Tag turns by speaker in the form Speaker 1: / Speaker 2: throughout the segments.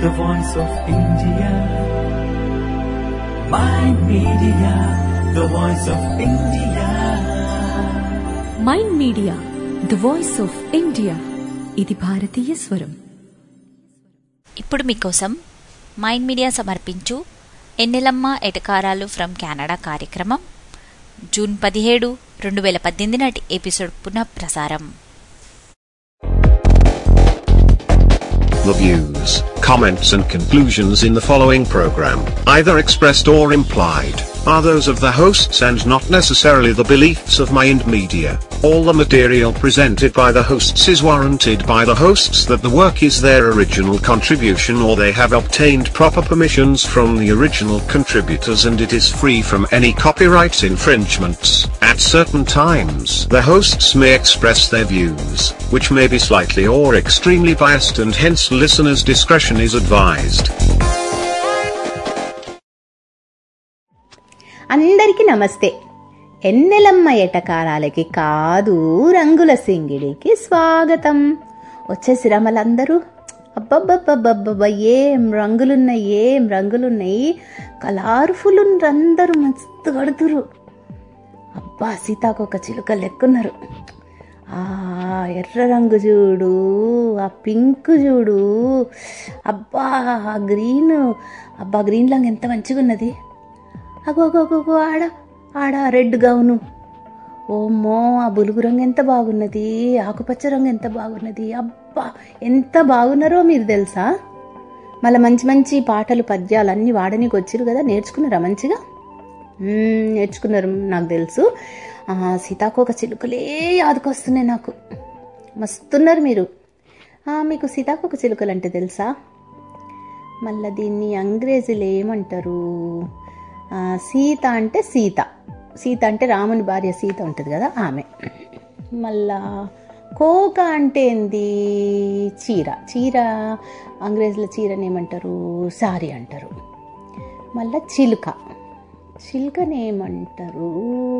Speaker 1: the voice of India. Mind Media, the voice of India.
Speaker 2: Mind Media the voice of India. ఇది భారతీయ స్వరం.
Speaker 3: ఇప్పుడు మీకోసం మైండ్ మీడియా సమర్పించు ఎన్నెలమ్మ ఎటకారాలు ఫ్రమ్ కెనడా కార్యక్రమం జూన్ 17, 2018 నాటి ఎపిసోడ్ పునః ప్రసారం.
Speaker 4: The views, comments and conclusions in the following program, either expressed or implied, are those of the hosts and not necessarily the beliefs of Mind Media. All the material presented by the hosts is warranted by the hosts that the work is their original contribution or they have obtained proper permissions from the original contributors and it is free from any copyright infringements. At certain times, the hosts may express their views, which may be slightly or extremely biased and hence listeners' discretion is advised.
Speaker 5: అందరికీ నమస్తే. ఎన్నెలమ్మ ఎటకారాలకి కాదు రంగుల సింగిడికి స్వాగతం. వచ్చేసి రమలందరూ అబ్బబ్బబ్బబ్బబ్బ ఏం రంగులున్నాయి, colourful అందరూ మస్తు కడుతురు. అబ్బా సీతాకొక చిలుక లెక్కున్నారు. ఆ ఎర్ర రంగు చూడు, ఆ పింక్ చూడు, అబ్బా గ్రీన్ రంగు ఎంత మంచిగా ఉన్నది. అగోగోగో ఆడ రెడ్ గౌను, ఓమ్మో ఆ బులుగు రంగు ఎంత బాగున్నది, ఆకుపచ్చ రంగు ఎంత బాగున్నది. అబ్బా ఎంత బాగున్నారో మీరు తెలుసా. మళ్ళీ మంచి మంచి పాటలు పద్యాలు అన్నీ వాడనీకి వచ్చిరు కదా, నేర్చుకున్నారా మంచిగా? నేర్చుకున్నారు నాకు తెలుసు. సీతాకోక చిలుకలే యాదకొస్తున్నాయి నాకు. మస్తున్నారు మీరు. మీకు సీతాకోక చిలుకలు అంటే తెలుసా? మళ్ళీ దీన్ని అంగ్రేజీలో ఏమంటారు? సీత అంటే రాముని భార్య సీత ఉంటుంది కదా, ఆమె. మళ్ళా కోక అంటే ఏంది? చీర అంగ్రేజీలో చీరని ఏమంటారు? సారీ అంటారు. మళ్ళా చిలుకని ఏమంటారు?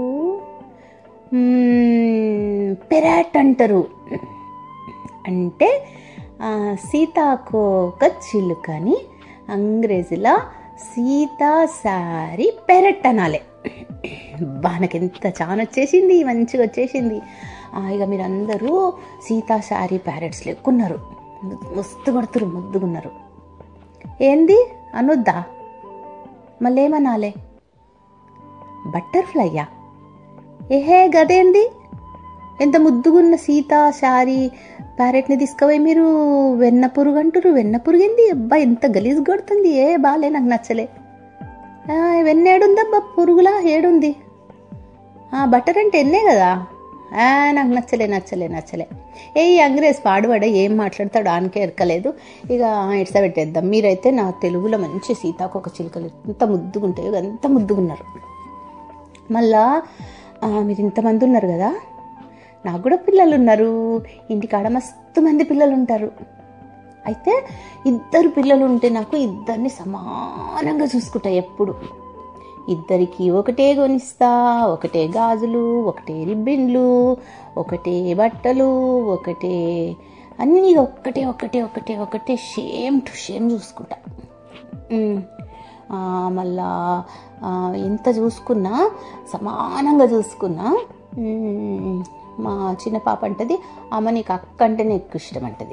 Speaker 5: పెరాట్ అంటారు. అంటే సీతాకోక చిలుకని అంగ్రేజీలో సీతా శారీ పెరట్ అనాలే. బానకెంత చాలా వచ్చేసింది, మంచిగా వచ్చేసింది. ఇక మీరు అందరూ సీతా శారీ ప్యారెట్స్ లెక్కున్నారు, మస్తు కొడుతురు, ముద్దుగున్నారు. ఏంది అనొద్దా? మళ్ళీ ఏమనాలే? బటర్ఫ్లైయా? ఏహే గదేంది? ఎంత ముద్దుగున్న సీతా శారీ ప్యారెట్ని తీసుకుపోయి మీరు వెన్న పురుగు అంటారు. వెన్న పురుగేంది? అబ్బా ఎంత గలీజ్ కొడుతుంది. బాలే, నాకు నచ్చలే. వెన్న ఏడుందబ్బా? పురుగులా ఏడుంది? బటర్ అంటే ఎన్నే కదా. నాకు నచ్చలే. ఈ అంగ్రేజ్ పాడువాడ ఏం మాట్లాడతాడు ఆనకే ఎరకలేదు. ఇక ఇట్స పెట్టేద్దాం. మీరైతే నా తెలుగులో మంచి సీతాకోక చిలుకలు ఎంత ముద్దుగుంటాయో అంత ముద్దుగున్నారు. మళ్ళా మీరు ఇంతమంది ఉన్నారు కదా, నాకు కూడా పిల్లలు ఉన్నారు. ఇంటికాడ మస్తు మంది పిల్లలు ఉంటారు. అయితే 2 పిల్లలు ఉంటే నాకు 2 సమానంగా చూసుకుంటా. ఎప్పుడు 2 ఒకటే కొనిస్తా. ఒకటే గాజులు, ఒకటే రిబ్బిన్లు, ఒకటే బట్టలు, ఒకటే అన్నీ ఒకటే సేమ్ టు సేమ్ చూసుకుంటా. మళ్ళా ఎంత చూసుకున్నా సమానంగా చూసుకున్నా. మా చిన్న పాప అంటది, అమ్మ నీకు అక్క అంటేనే ఎక్కువ ఇష్టం అంటది.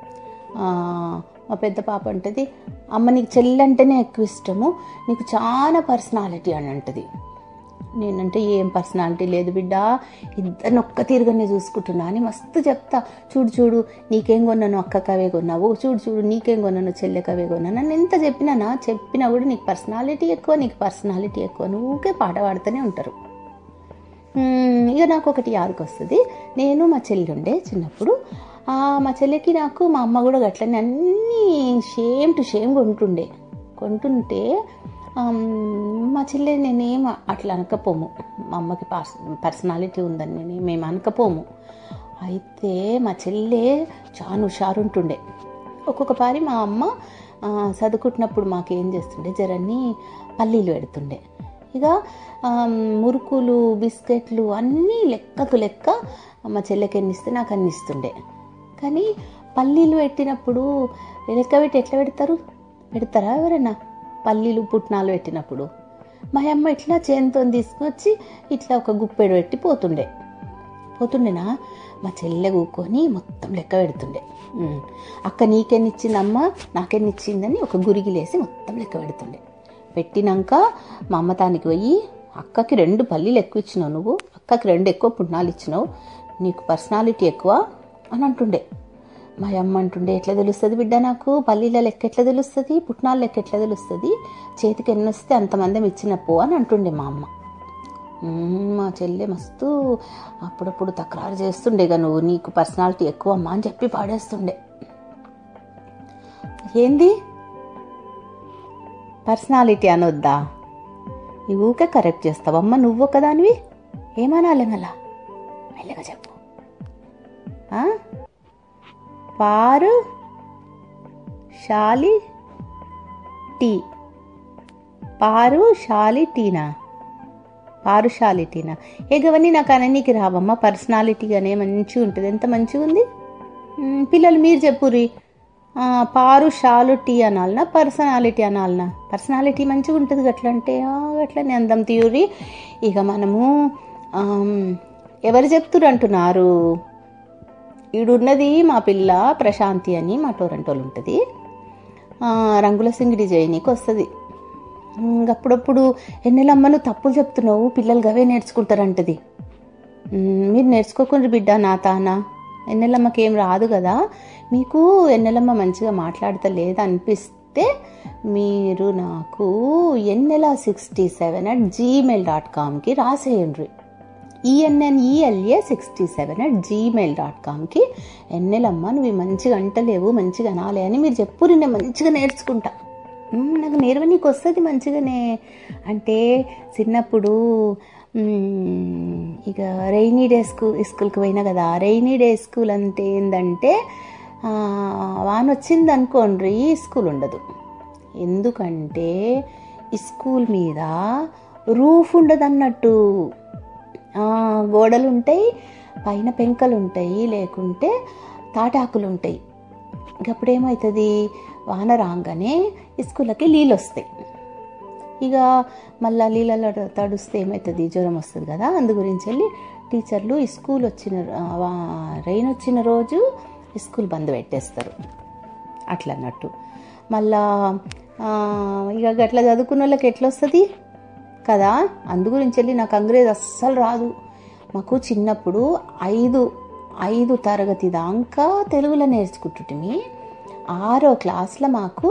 Speaker 5: మా పెద్ద పాప అంటది, అమ్మ నీకు చెల్లి అంటేనే ఎక్కువ ఇష్టము, నీకు చాలా పర్సనాలిటీ అని అంటది. నేనంటే ఏం పర్సనాలిటీ లేదు బిడ్డ, 2 ఒక్క తీరుగానే చూసుకుంటున్నా అని మస్తు చెప్తా. చూడు నీకేం కొన్నాను అక్కకవే కొన్నావు, చూడు నీకేం కొన్నాను చెల్లెకవే కొన్నాను అని ఎంత చెప్పినా కూడా నీకు పర్సనాలిటీ ఎక్కువ నువ్వుకే పాట పాడుతూనే ఉంటారు. ఇక నాకు ఒకటి యాదకొస్తుంది. నేను మా చెల్లి ఉండే చిన్నప్పుడు, మా చెల్లికి నాకు మా అమ్మ కూడా గట్లనే అన్నీ సేమ్ టు సేమ్ కొంటుంటే మా చెల్లె నేనేం అట్లా అనకపోము. మా అమ్మకి పర్సనాలిటీ ఉందని మేము అనకపోము. అయితే మా చెల్లె చాలా హుషారుంటుండే. ఒక్కొక్క పారి మా అమ్మ చదువుకుంటున్నప్పుడు మాకేం చేస్తుండే, జరన్ని పల్లీలు పెడుతుండే. ఇక మురుకులు, బిస్కెట్లు అన్నీ లెక్క మా చెల్లెకి ఎన్నిస్తే నాకు అన్ని ఇస్తుండే. కానీ పల్లీలు పెట్టినప్పుడు లెక్క పెట్టి ఎట్లా పెడతారు? పెడతారా ఎవరైనా పల్లీలు పుట్నాలు పెట్టినప్పుడు? మా అమ్మ ఇట్లా చేనుతో తీసుకొచ్చి ఇట్లా ఒక గుప్పెడు పెట్టి పోతుండేనా, మా చెల్లె కూకొని మొత్తం లెక్క పెడుతుండే. అక్క నీకెన్నిచ్చిందమ్మా, నాకెన్నిచ్చిందని ఒక గురిగిలేసి మొత్తం లెక్క పెడుతుండే. పెట్టినాక మా అమ్మ తానికి పోయి, అక్కకి 2 పల్లీలు ఎక్కువ ఇచ్చినావు నువ్వు, అక్కకి 2 ఎక్కువ పుట్నాలు ఇచ్చినావు, నీకు పర్సనాలిటీ ఎక్కువ అని అంటుండే. మా అమ్మ అంటుండే, ఎట్లా తెలుస్తుంది బిడ్డ నాకు, పల్లీల లెక్క ఎట్లా తెలుస్తుంది, పుట్నాల లెక్క ఎట్లా తెలుస్తుంది, చేతికి ఎన్ని వస్తే అంతమంది ఇచ్చినప్పు అని అంటుండే మా అమ్మ. మా చెల్లె మస్తు అప్పుడప్పుడు తక్రారు చేస్తుండేగా, నువ్వు నీకు పర్సనాలిటీ ఎక్కువ అమ్మా అని చెప్పి పాడేస్తుండే. ఏంది పర్సనాలిటీ అనొద్దా, ఈ ఊకే కరెక్ట్ చేస్తావమ్మ నువ్వు ఒకదానివి, ఏమనాలి మళ్ళా, మెల్లగా చెప్పు. పారు శాలి టీ, పారుశాలిటీనా, పారుశాలిటీనా? గవన్నీ నాకు అననీకి రావమ్మా. పర్సనాలిటీగానే మంచిగా ఉంటుంది, ఎంత మంచిగా ఉంది. పిల్లలు మీరు చెప్పుర్రి, పారుశాలిటీ అనాలనా పర్సనాలిటీ అనాలనా? పర్సనాలిటీ మంచిగా ఉంటుంది గట్లంటే గట్లనే అందం తీయురి. ఇక మనము ఎవరు చెప్తురు అంటున్నారు, ఈడున్నది మా పిల్ల ప్రశాంతి అని మా టోరంటోలు ఉంటుంది, రంగుల సింగిడి చేయనీకి వస్తుంది. అప్పుడప్పుడు ఎన్నెలమ్మను తప్పులు చెప్తున్నావు, పిల్లలు గవే నేర్చుకుంటారంటది. మీరు నేర్చుకోకుండా బిడ్డ నా తానా, ఎన్నెలమ్మకి ఏం రాదు కదా, మీకు ఎన్నెలమ్మ మంచిగా మాట్లాడతలేదు అనిపిస్తే మీరు నాకు ennela67@gmail.comకి రాసేయండి. ENNELA67@gmail.comకి ఎన్నెలమ్మ నువ్వు మంచిగా అంటలేవు, మంచిగా అనాలే అని మీరు చెప్పురు, నేను మంచిగా నేర్చుకుంటా, నాకు నేర్వనీకి వస్తుంది మంచిగానే. అంటే చిన్నప్పుడు ఇక రెయినీ డే స్కూల్కి పోయినా కదా, రెయినీ డే స్కూల్ అంటే ఏంటంటే వాన వచ్చింది అనుకోండి స్కూల్ ఉండదు. ఎందుకంటే ఈ స్కూల్ మీద రూఫ్ ఉండదు అన్నట్టు, గోడలు ఉంటాయి, పైన పెంకలు ఉంటాయి, లేకుంటే తాటాకులు ఉంటాయి. అప్పుడు ఏమవుతుంది, వాన రాగానే స్కూళ్ళకి నీళ్ళు వస్తాయి. ఇక మళ్ళీ నీళ్ళలో తడుస్తే ఏమవుతుంది, జ్వరం వస్తుంది కదా. అందు గురించి వెళ్ళి టీచర్లు ఈ స్కూల్ రెయిన్ వచ్చిన రోజు స్కూల్ బంద్ పెట్టేస్తారు అట్లా అన్నట్టు. మళ్ళా ఇక అట్లా చదువుకున్న వాళ్ళకి ఎట్లా వస్తుంది కదా. అందు గురించి వెళ్ళి నాకు అంగ్రేజ్ అస్సలు రాదు. మాకు చిన్నప్పుడు 5 తరగతి దాకా తెలుగులో నేర్చుకుంటుంటిమి. 6వ క్లాస్లో మాకు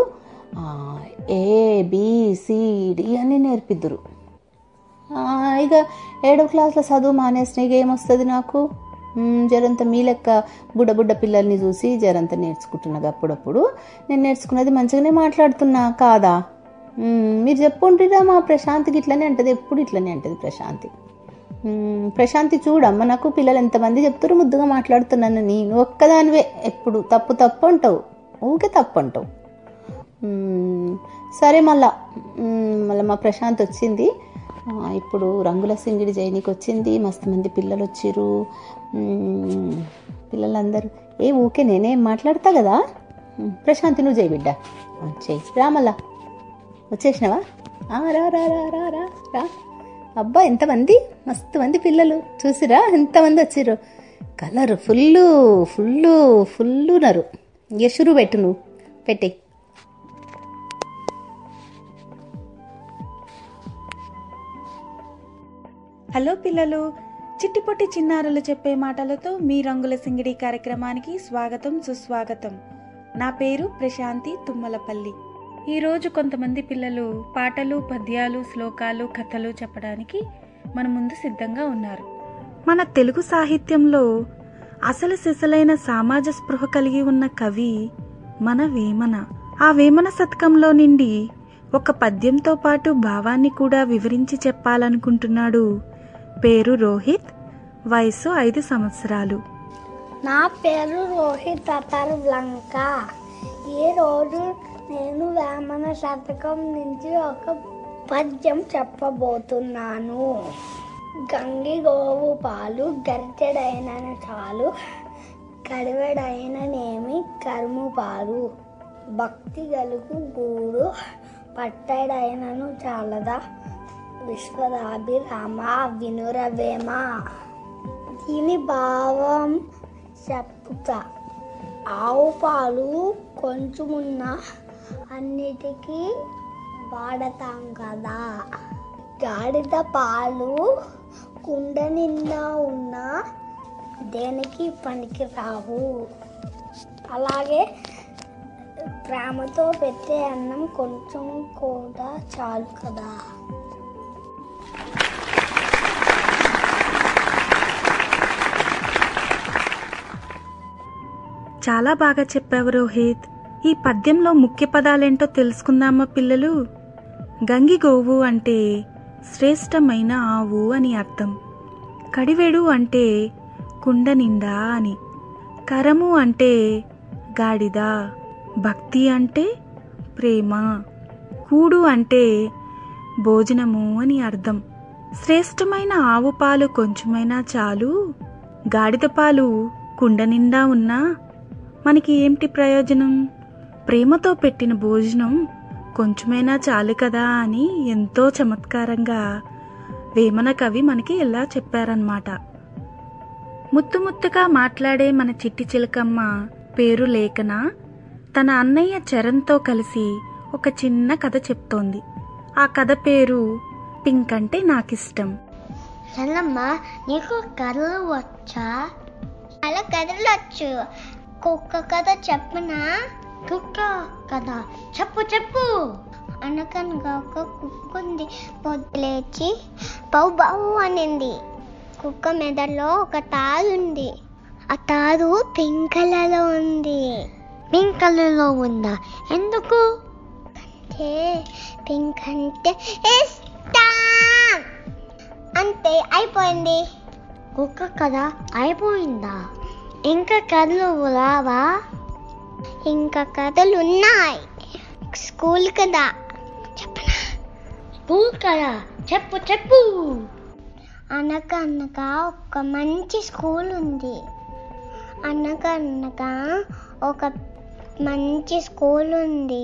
Speaker 5: ABCD అని నేర్పిద్దురు. ఇక 7వ క్లాస్లో చదువు మానేసిన ఇక ఏమొస్తుంది నాకు, జరంత మీ లెక్క బుడ్డ పిల్లల్ని చూసి జరంత నేర్చుకుంటున్నా. అప్పుడప్పుడు నేను నేర్చుకున్నది మంచిగానే మాట్లాడుతున్నా కాదా. మీరు చెప్పుంటారా, మా ప్రశాంతికి ఇట్లనే అంటది, ఎప్పుడు ఇట్లనే అంటది ప్రశాంతి చూడమ్మ నాకు పిల్లలు ఎంతమంది చెప్తారు ముద్దుగా మాట్లాడుతున్నాను, నేను ఒక్కదానివే ఎప్పుడు తప్పు అంటావు, ఊకే తప్పు అంటావు. సరే మళ్ళా మా ప్రశాంత్ వచ్చింది, ఇప్పుడు రంగుల సింగిడి జైనికి వచ్చింది, మస్తు మంది పిల్లలు వచ్చిర్రు. పిల్లలందరూ ఊకే నేనేం మాట్లాడతా కదా. ప్రశాంతి నువ్వు చేయి బిడ్డ, చేయి రా. మళ్ళా వచ్చేసినావా, రా రా రా రా రా రా. అబ్బా ఎంతమంది, మస్తు మంది పిల్లలు చూసిరా, ఎంతమంది వచ్చిర్రు. కలర్ ఫుల్ ఉన్నారు. షురు పెట్టు, నువ్వు పెట్టి.
Speaker 6: హలో పిల్లలు, చిట్టిపొట్టి చిన్నారులు చెప్పే మాటలతో మీ రంగుల సింగిడి కార్యక్రమానికి స్వాగతం సుస్వాగతం. నా పేరు ప్రశాంతి తుమ్మలపల్లి. ఈరోజు కొంతమంది పిల్లలు పాటలు, పద్యాలు, శ్లోకాలు, కథలు చెప్పడానికి మన ముందు సిద్ధంగా ఉన్నారు. మన తెలుగు సాహిత్యంలో అసలు సిసలైన సమాజ స్పృహ కలిగి ఉన్న కవి మన వేమన. ఆ వేమన శతకంలో నుండి ఒక పద్యంతో పాటు భావాన్ని కూడా వివరించి చెప్పాలనుకుంటున్నాడు. పేరు రోహిత్, వయసు 5 సంవత్సరాలు.
Speaker 7: నా పేరు రోహిత్ అతర్వ్లంక. ఈ రోజు నేను వేమన శతకం నుంచి ఒక పద్యం చెప్పబోతున్నాను. గంగి గోవు పాలు గరిటెడైన చాలు, కడివెడైననేమి కరుము పాలు. భక్తి గలుగు గూడు పట్టడైనను చాలదా విశ్వదాభిరామ వినురవేమ. దీని భావం చెప్పుతా. ఆవు పాలు కొంచెమున్న అన్నిటికీ వాడతాం కదా. గాడిద పాలు కుండ నిండా ఉన్నా దేనికి పనికి రావు. అలాగే ప్రేమతో పెట్టే అన్నం కొంచెం కూడా చాలు కదా.
Speaker 6: చాలా బాగా చెప్పావు రోహిత్. ఈ పద్యంలో ముఖ్య పదాలేంటో తెలుసుకుందామా పిల్లలు? గంగిగోవు అంటే శ్రేష్టమైన ఆవు అని అర్థం. కడివెడు అంటే కుండ నిండా అని. కరము అంటే గాడిద. భక్తి అంటే ప్రేమ. కూడు అంటే భోజనము అని అర్థం. శ్రేష్టమైన ఆవు పాలు కొంచెమైనా చాలు, గాడిద పాలు కుండ నిండా ఉన్నా మనకి ఏమిటి ప్రయోజనం? ప్రేమతో పెట్టిన భోజనం కొంచెమైనా చాలు కదా అని ఎంతో చమత్కారంగా వేమన కవి మనకి ఇలా చెప్పారన్నమాట. ముత్తు ముత్తుగా మాట్లాడే మన చిట్టి చిలకమ్మ పేరు లేఖన తన అన్నయ్య చరణ్తో కలిసి ఒక చిన్న కథ చెప్తోంది. ఆ కథ పేరు పింక్ అంటే నాకిష్టం.
Speaker 7: చల్లమ్మ, నీకు కథలు వచ్చా? అలా కథలు వచ్చు. కుక్క కథ చెప్పనా? కుక్క కథ చెప్పు చెప్పు. అనకనగా ఒక కుక్క ఉంది. పొద్దులేచి బౌ బౌ అనింది. కుక్క మెదడులో ఒక తాడు ఉంది. ఆ తాడు పింక్ కలర్లో ఉంది. పింక్ కలర్లో ఉందా? ఎందుకు అంటే పింక్ అంటే ఇష్టం. అంతే, అయిపోయింది. కుక్క కథ అయిపోయిందా? ఇంకా కథలు రావా? ఇంకా కథలు ఉన్నాయి. స్కూల్ కదా చెప్పనా? స్కూల్ కదా చెప్పు చెప్పు. అనగనగా ఒక మంచి స్కూల్ ఉంది. అనగనగా ఒక మంచి స్కూల్ ఉంది.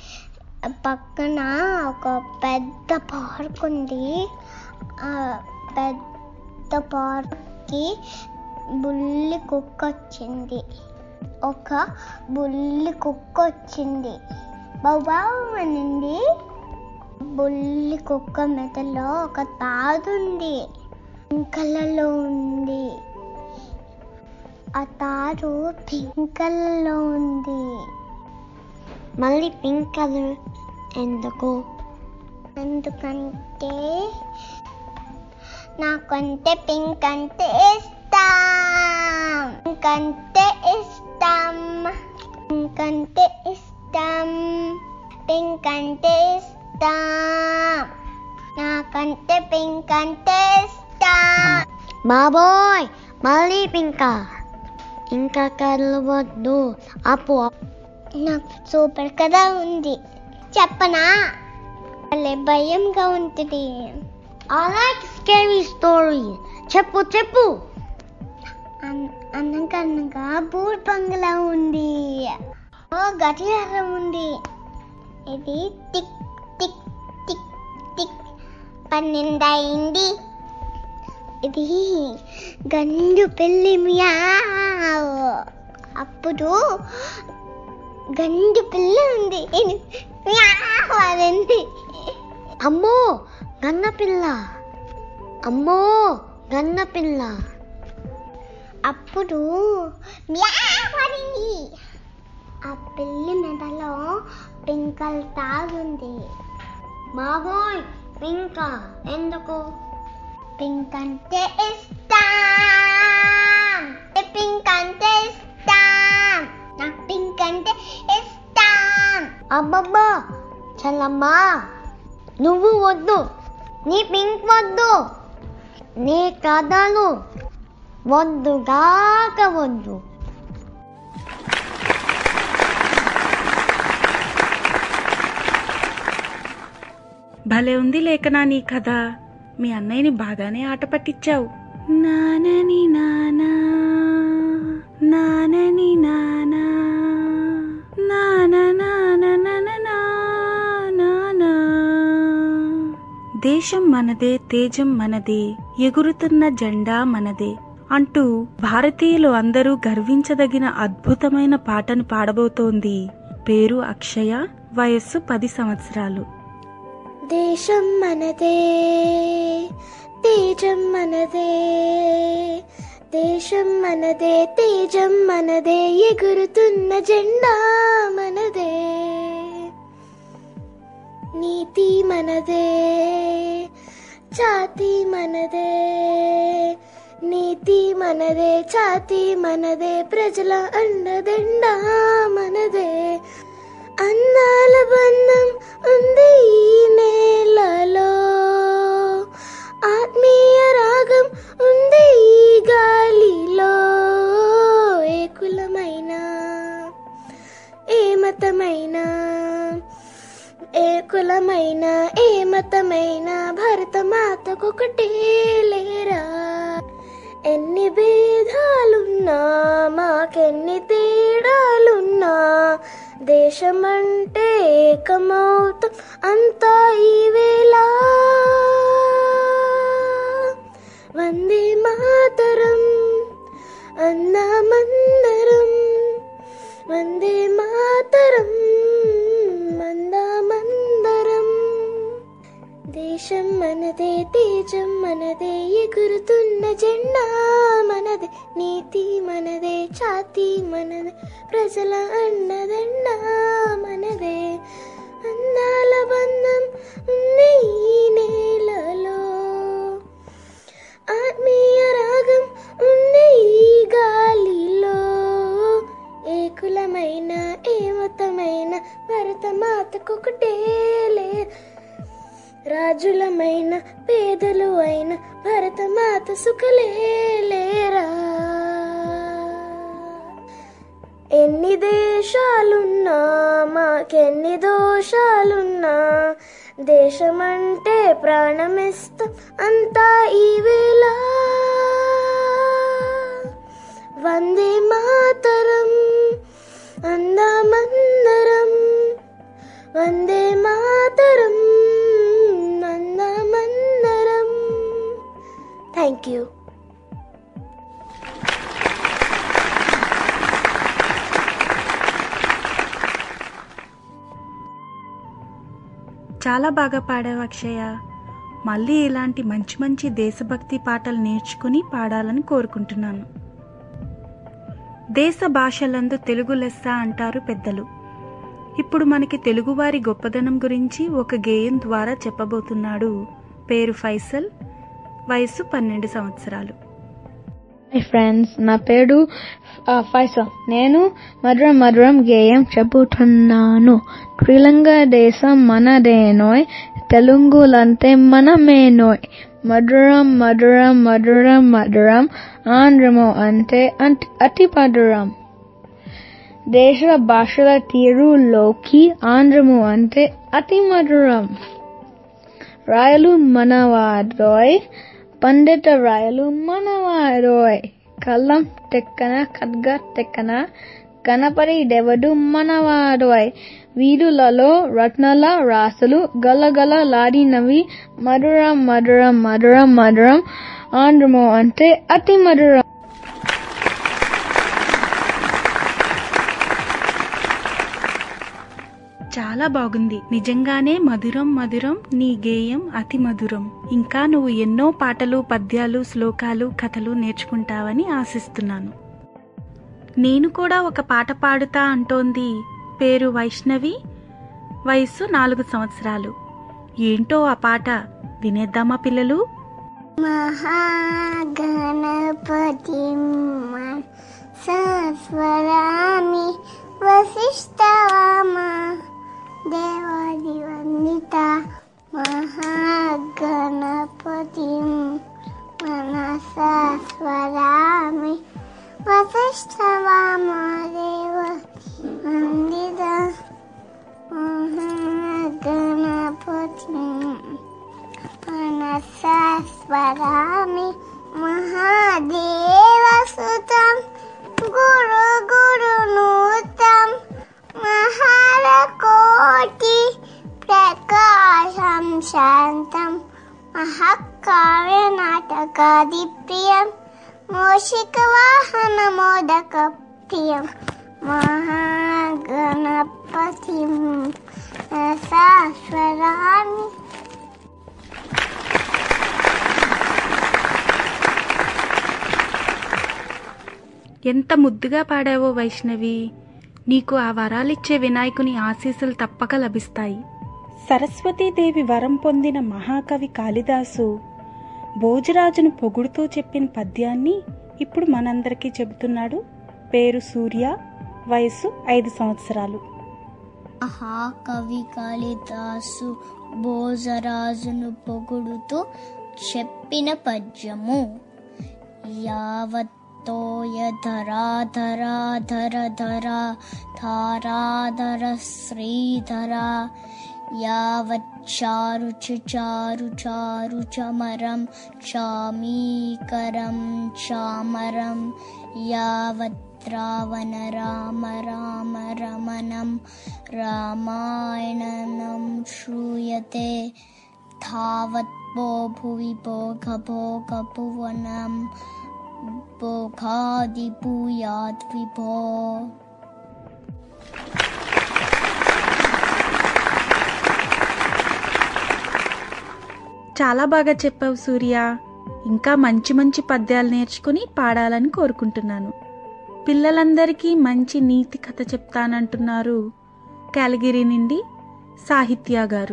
Speaker 7: పక్కన ఒక పెద్ద పార్క్ ఉంది. ఆ పెద్ద పార్క్కి బుల్లి కుక్క వచ్చింది. ఒక బుల్లి కుక్క వచ్చింది. బావు అనింది. బుల్లి కుక్క మెదలో ఒక తాడు ఉంది. పింక్ కలర్లో ఉంది. ఆ తాడు పింక్ కలర్లో ఉంది. మళ్ళీ పింక్ కలర్ ఎందుకు? ఎందుకంటే నాకంటే పింక్ అంటే ఇష్టం. పింక్ అంటే ఇష్టం. పింక్ అంటే ఇష్టం. పింక్ అంటే ఇష్టం. నాకంటే పింక్ అంటే ఇష్టం. బాబోయ్, మళ్ళీ పింకా? ఇంకా కళ్ళు వద్దు, అప్పు. నాకు సూపర్ కథ ఉంది, చెప్పనా? భయంగా ఉంటుంది. I like scary stories. చెప్పు చెప్పు. అనగనగా బూట్ బంగ్లా ఉంది. గడియారం ఉంది. ఇది టిక్ టిక్ టిక్ టిక్ 12 అయింది. ఇది గండు పిల్లి మియావ్. అప్పుడు గండు పిల్ల ఉంది. మియావ్ అనింది. అమ్మో గన్నపిల్ల, అమ్మో గన్నపిల్ల. అప్పుడు మియావ్ అనింది. ఆ పిల్లి మెడలో పింకల్ తాగుంది. బాబోయ్, పింకా ఎందుకు? పింక్ అంటే ఇష్టం. పింక్ అంటే ఇష్టం. నాకు పింక్ అంటే ఇష్టం. అబ్బబ్బా చల్లమ్మా, నువ్వు వద్దు, నీ పింక్ వద్దు, నీ కథలు వద్దుగాక వద్దు.
Speaker 6: భలే ఉంది లేఖనా నీ కథ. మీ అన్నయ్యని బాగానే ఆట పట్టించావు. నానని నానా, నానని నానా, నానా దేశం మనదే, తేజం మనదే, ఎగురుతున్న జెండా మనదే అంటూ భారతీయులు అందరూ గర్వించదగిన అద్భుతమైన పాటను పాడబోతోంది. పేరు అక్షయ, వయస్సు 10 సంవత్సరాలు.
Speaker 7: దేశం మనదే, తేజం మనదే, దేశం మనదే, తేజం మనదే, ఎగురుతున్న జెండా మనదే, నీతి మనదే, ఛాతీ మనదే, నీతి మనదే, ఛాతీ మనదే, ప్రజల అండదండ మనదే, అన్నాల బంధం ఉంది ఈ నేలలో, ఆత్మీయ రాగం ఉంది ఈ గాలిలో, ఏ కులమైన ఏ మతమైన, ఏ కులమైన ఏ మతమైన, భరతమాతకొకటే లేరా, ఎన్ని భేదాలున్నా మాకెన్ని తేడాలున్నా, దేశమంటే ఏకమౌతం అంతా ఈ వేళ, వందే మాతరం అన్నామందరం, వందే మాతరం మందామందరం, దేశం మనదే, తేజం మనదే, ఎగురుతున్న జెండా మనదే, నీతి మనదే, ఛాతీ మనదే, ప్రజల అన్నదండ మనదే, అందాల బంధం ఉంది ఈ నేలలో, ఆత్మీయ రాగం ఉంది ఈ గాలిలో, ఏ కులమైన ఏ మతమైన, భరతమాతకొకటే లే, రాజులమైన పేదలు అయిన, భరతమాత సుఖలే లేరా, ఎన్ని దేశాలున్నా మాకెన్ని దోషాలున్నా, దేశమంటే ప్రాణమిస్తాం అంతా ఈ వేళ, వందే మాతరం అందామందరం, వందే మాతరం అందామందరం. Thank you.
Speaker 6: చాలా బాగా పాడావు అక్షయ. మళ్ళీ ఇలాంటి మంచి మంచి దేశభక్తి పాటలు నేర్చుకుని పాడాలని కోరుకుంటున్నాను. దేశ భాషలందు తెలుగు లెస్స అంటారు పెద్దలు. ఇప్పుడు మనకి తెలుగువారి గొప్పదనం గురించి ఒక గేయం ద్వారా చెప్పబోతున్నాడు. పేరు ఫైసల్, వయస్సు 12 సంవత్సరాలు.
Speaker 8: హై ఫ్రెండ్స్, నా పేరు ఫైసల్. నేను మధురం మధురం గేయం చెబుతున్నాను. శ్రీలంక దేశం మనదేనోయ్, తెలుగులంటే మనమేనోయ్, మధురం మధురం మధురం మధురం, ఆంధ్రము అంటే అతి మధురం. దేశ భాషల తీరులోకి ఆంధ్రము అంటే అతి మధురం. రాయలు మనవారోయ్, పండిత రాయలు మనవారోయ్, కలం తెక్కన ఖడ్గ తెక్కన, గణపతి దేవుడు మనవారోయ్, వీరులలో రత్నాల రాసులు గలగల లాడినవి, మధురం మధురం మధురం మధురం, ఆంధ్రము అంటే అతి మధురం.
Speaker 6: చాలా బాగుంది. నిజంగానే మధురం మధురం నీ గేయం, అతి మధురం. ఇంకా నువ్వు ఎన్నో పాటలు, పద్యాలు, శ్లోకాలు, కథలు నేర్చుకుంటావని ఆశిస్తున్నాను. నేను కూడా ఒక పాట పాడుతా అంటోంది. పేరు వైష్ణవి, వయస్సు 4 సంవత్సరాలు. ఏంటో ఆ పాట వినేద్దామా పిల్లలు?
Speaker 7: మహాగణపతి సస్వరామి వశిష్ఠవామ దేవాది వందిత, మహాగణపతి మనసా స్వరామి వశిష్ఠవామ దేవాది వందిత, మహాగణపతి మనసా స్వరామి మహాదేవసుతం గురు గురునూతం మహారకోటి ప్రకాశం శాంతం మహాకావ్య నాటకాది ప్రియం మోషిక వాహన మోదక ప్రియం మహాగణపతి సస్వరామి.
Speaker 6: ఎంత ముద్దుగా పాడావో వైష్ణవి. నీకు ఆ వరాలిచ్చే వినాయకుని ఆశీస్సులు తప్పక లభిస్తాయి. సరస్వతీదేవి వరం పొందిన మహాకవి కాళిదాసు భోజరాజును పొగుడుతూ చెప్పిన పద్యాన్ని ఇప్పుడు మనందరికీ చెబుతున్నాడు. పేరు సూర్య, వయస్సు 5 సంవత్సరాలు.
Speaker 9: మహాకవి కాళిదాసు భోజరాజును పొగుడుతూ చెప్పిన పద్యము. యావత్తోయ ధరాధరాధర ధరా ధారాధర శ్రీధరా యావచ్చారుచ చారు చారు చమరం చామీకరం చామరం యావత్రావణ రామ రామ రమణం రామాయణం శ్రూయతే తావత్ భో భువి భోగ భోగ భువనం భోగాది భూయాద్ విభో.
Speaker 6: చాలా బాగా చెప్పావు సూర్య. ఇంకా మంచి మంచి పద్యాలు నేర్చుకుని పాడాలని కోరుకుంటున్నాను. పిల్లలందరికీ మంచి నీతి కథ చెప్తానంటున్నారు క్యాలగిరి నుండి సాహిత్య గారు.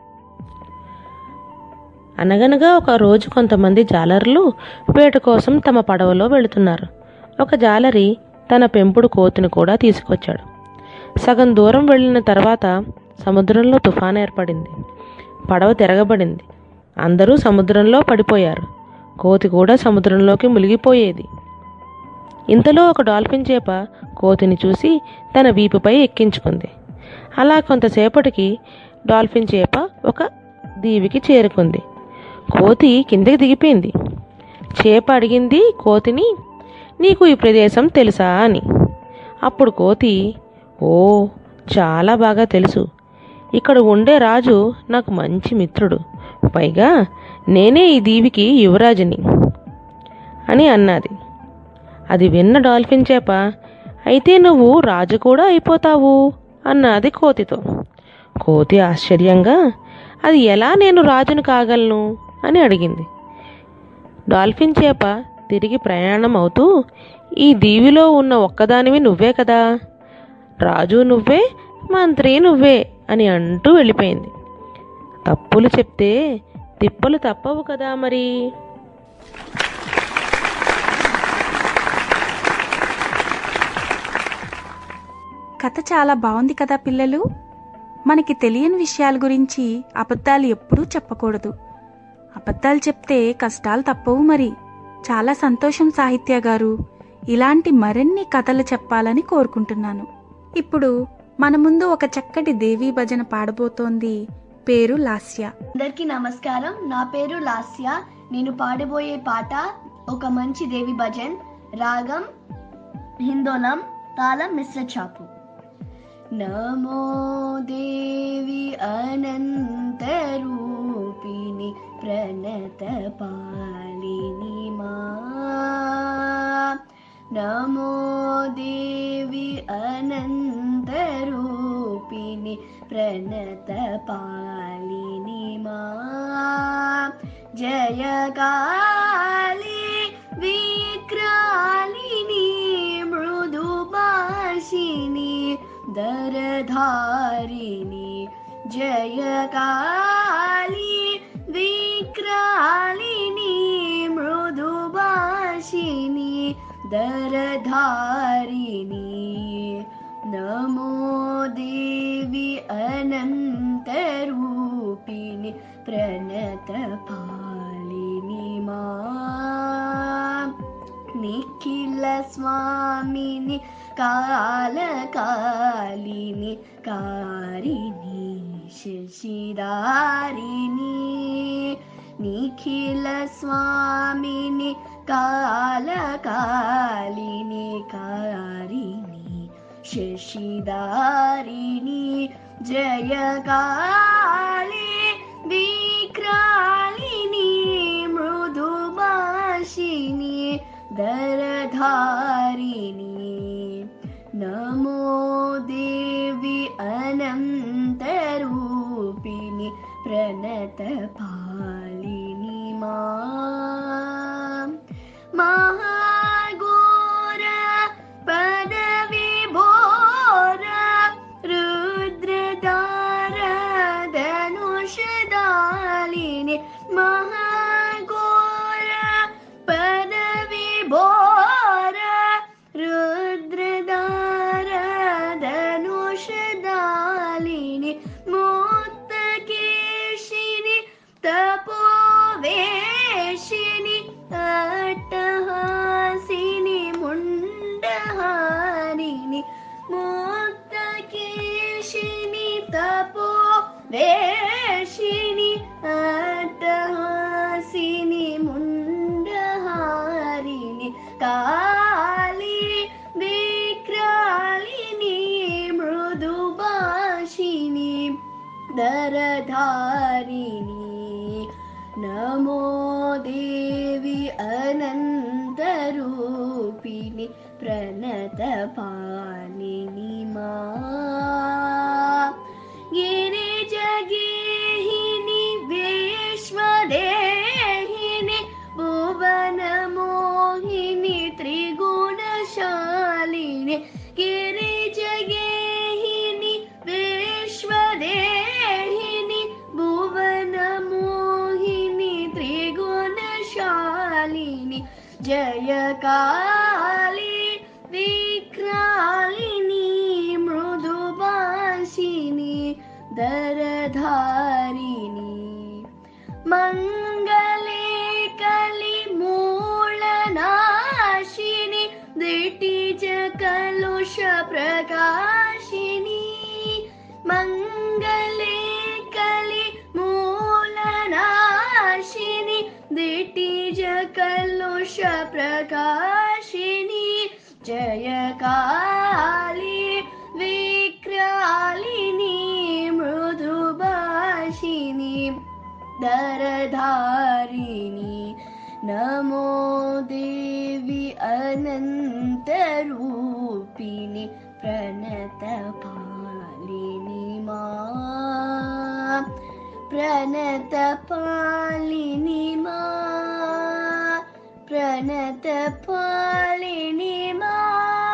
Speaker 10: అనగనగా ఒక రోజు కొంతమంది జాలరులు వేట కోసం తమ పడవలో వెళుతున్నారు. ఒక జాలరి తన పెంపుడు కోతిని కూడా తీసుకొచ్చాడు. సగం దూరం వెళ్ళిన తర్వాత సముద్రంలో తుఫాను ఏర్పడింది. పడవ తిరగబడింది. అందరూ సముద్రంలో పడిపోయారు. కోతి కూడా సముద్రంలోకి మునిగిపోయేది. ఇంతలో ఒక డాల్ఫిన్ చేప కోతిని చూసి తన వీపుపై ఎక్కించుకుంది. అలా కొంతసేపటికి డాల్ఫిన్ చేప ఒక దీవికి చేరుకుంది. కోతి కిందకి దిగిపోయింది. చేప అడిగింది కోతిని, నీకు ఈ ప్రదేశం తెలుసా అని. అప్పుడు కోతి, ఓ చాలా బాగా తెలుసు. ఇక్కడ ఉండే రాజు నాకు మంచి మిత్రుడు. పైగా నేనే ఈ దీవికి యువరాజుని అని అన్నది. అది విన్న డాల్ఫిన్ చేప, అయితే నువ్వు రాజు కూడా అయిపోతావు అన్నది కోతితో. కోతి ఆశ్చర్యంగా, అది ఎలా నేను రాజును కాగలను అని అడిగింది. డాల్ఫిన్ చేప తిరిగి ప్రయాణం అవుతూ, ఈ దీవిలో ఉన్న ఒక్కదానివి నువ్వే కదా, రాజు నువ్వే, మంత్రి నువ్వే అని అంటూ వెళ్ళిపోయింది. తప్పులు చెప్తే తిప్పలు తప్పవు కదా మరి.
Speaker 6: కథ చాలా బాగుంది కదా పిల్లలు. మనకి తెలియని విషయాల గురించి అబద్ధాలు ఎప్పుడూ చెప్పకూడదు. అబద్ధాలు చెప్తే కష్టాలు తప్పవు మరి. చాలా సంతోషం సాహిత్య గారు. ఇలాంటి మరిన్ని కథలు చెప్పాలని కోరుకుంటున్నాను. ఇప్పుడు మన ముందు ఒక చక్కటి దేవీ భజన పాడబోతోంది. పేరు లాస్య.
Speaker 11: అందరికీ నమస్కారం. నా పేరు లాస్య. నేను పాడబోయే పాట ఒక మంచి దేవి భజన్. రాగం హిందోళం, తాళం మిశ్ర చాపు. నమో దేవి అనంత రూపిణి ప్రణత పాలిని మా. నమో దేవి అనంత రూపిణి ప్రణత పాలిని మా. జయ కాళీ విక్రాలిని మృదుభాషిని దరధారిణి. జయ కాళీ విక్రాలిని మృదుభాషిని దరధారిణి. నమో దేవి అనంత రూపిణి ప్రణత పాలిని మా. నిఖిల స్వామిని కాళకాలిని కారిణి శశిధారిణి. నిఖిల స్వామిని కాళకాలిని కారిణి శశిధారిణి. జయ కాళీ नमो देवी अनन्तरूपिणि प्रणतपालिनि मां महाघोर पदविभोर रुद्रदार धनुषदालिनि महाघोर पदविभोर रुद्रदार धनुषदालिनि मुक्तकेशिनि तपोवेशिनि अट्टहासिनि मुण्डहारिणि मुक्तकेशिनि तपोवेशिनि अट्टहासिनि मुण्डहारिणि काली विक्रालिनी मृदुभाषिणी दरधारिणी नमो देवी अनन्तरूपिणि प्रणतपालिनि मां गिरिजगेहिनि विश्वदेहिनि भुवनमोहिनि त्रिगुणशालिनि गिरिजगेहिनि विश्वदेहिनि भुवनमोहिनि त्रिगुणशालिनि जय काली विक्रालिनी मृदुभाषिणी दरधारिणी मंगले कलि मूलनाशिनी दिटिज कलुष प्रकाशिनी मंगले कलि मूलनाशिनी दिटिज कलुष प्रकाशिनी जय काली विक्रालिनी मृदुभाषिणी दरधारिणी नमो देवी अनन्तरूपिणि प्रणतपालिनि मां प्रणतपालिनि मां प्रणतपालिनि मां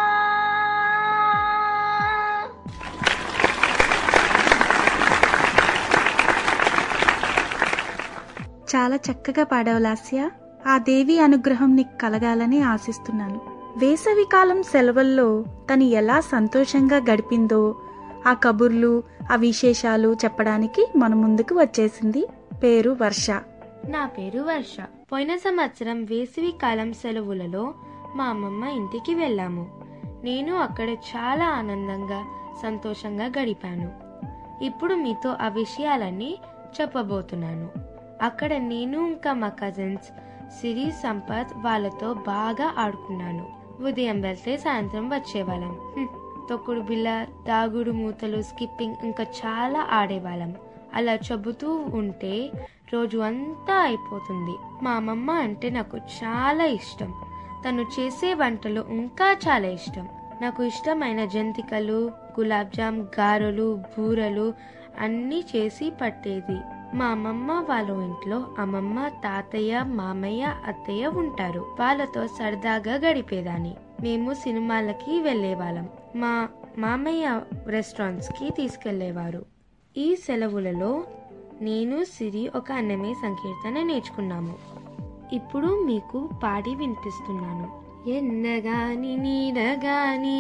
Speaker 6: చాలా చక్కగా పాడావు లాస్య. ఆ దేవి అనుగ్రహం నీకు కలగాలని ఆశిస్తున్నాను. వేసవికాలం సెలవుల్లో తను ఎలా సంతోషంగా గడిపిందో ఆ కబుర్లు ఆ విశేషాలు చెప్పడానికి మన ముందుకు వచ్చేసింది. పేరు వర్ష.
Speaker 8: నా పేరు వర్ష. పోయిన సంవత్సరం వేసవి కాలం సెలవులలో మా అమ్మమ్మ ఇంటికి వెళ్ళాము. నేను అక్కడ చాలా ఆనందంగా సంతోషంగా గడిపాను. ఇప్పుడు మీతో ఆ విషయాలన్నీ చెప్పబోతున్నాను. అక్కడ నేను ఇంకా మా కజిన్స్ సిరి, సంపత్ వాళ్ళతో బాగా ఆడుకున్నాను. ఉదయం వెళ్తే సాయంత్రం వచ్చేవాళ్ళం. తొక్కుడు బిళ్ళ, దాగుడు మూతలు, స్కిప్పింగ్ ఇంకా చాలా ఆడేవాళ్ళం. అలా చెబుతూ ఉంటే రోజు అంతా అయిపోతుంది. మా అమ్మమ్మ అంటే నాకు చాలా ఇష్టం. తను చేసే వంటలు ఇంకా చాలా ఇష్టం. నాకు ఇష్టమైన జంతికలు, గులాబ్ జామ్, గారెలు, బూరెలు అన్నీ చేసి పట్టేది. మా అమ్మమ్మ వాళ్ళ ఇంట్లో అమ్మమ్మ, తాతయ్య, మామయ్య, అత్తయ్య ఉంటారు. వాళ్ళతో సరదాగా గడిపేదాన్ని. మేము సినిమాలకి వెళ్ళేవాళ్ళం. మా మామయ్య రెస్టారెంట్స్ కి తీసుకెళ్లేవారు. ఈ సెలవులలో నేను, సిరి ఒక అన్నమే సంకీర్తన నేర్చుకున్నాము. ఇప్పుడు మీకు పాడి వినిపిస్తున్నాను. ఎన్నగాని నీడగాని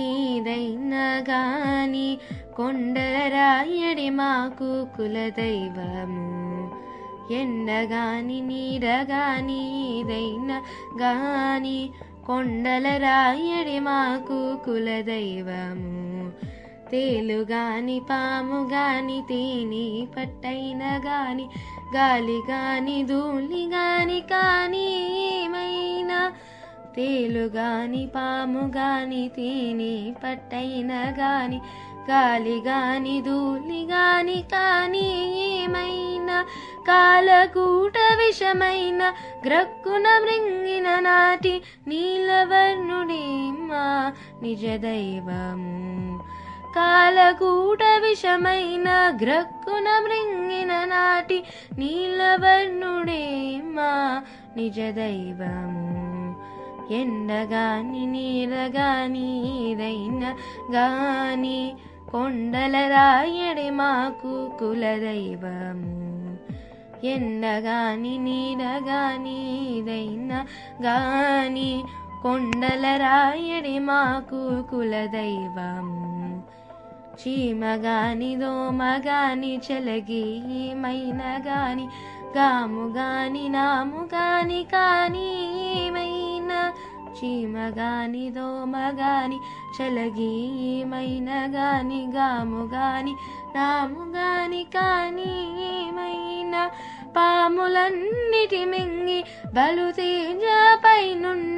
Speaker 8: రైనగాని కొండల రాయడి మాకు కులదైవము. ఎండగాని నీడగాని రైనగాని కొండల రాయడి మాకు కులదైవము. తేలుగాని పాము గాని తేనె పట్టైన గాని గాలి గాని ధూళి గాని కానీ ఏమైనా. తేలుగాని పాము గాని తేనె పట్టైన గాని గాలి గాని ధూళి గాని కానీ ఏమైనా. కాలకూట విషమైన గ్రక్కున మృంగిన నాటి నీలవర్ణుడే మా నిజ దైవము. కాలకూట విషమైన గ్రక్కున మృంగిన నాటి నీలవర్ణుడే మా నిజ దైవము. ఎండగాని నీడగాని ఏదైనా గాని కొండల రాయడి మాకు కులదైవము. ఎండగాని నీడగాని ఏదైనా గాని కొండల రాయడి మాకు కులదైవము. చీమగాని దోమగాని చెలగి ఏమైనా గాని గాము గాని నాము గాని కానీ ఏమైనా చీమగాని దోమగాని చెలగి ఏమైనా గాని గాము గాని నాము గాని కానీ ఏమైనా పాములన్నిటి మింగి బలు తేజ పైనున్న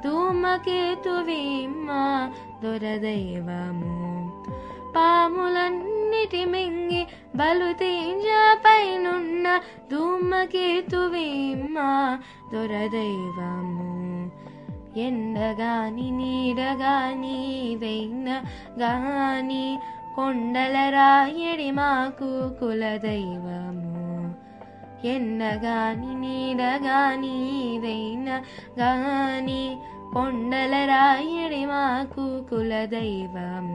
Speaker 8: ధూమకేతువేమా దొరదైవము. పాములన్నిటి మింగి బలు తేజ పైనున్న ధూమకేతువేమా దొరదైవము. ఎండగాని నీడగాని ఏదైనా గాని కొండల రాయడి మాకు కులదైవము. ఎండగాని నీడగాని ఏదైనా గాని కొండల రాయడి మాకు కులదైవము.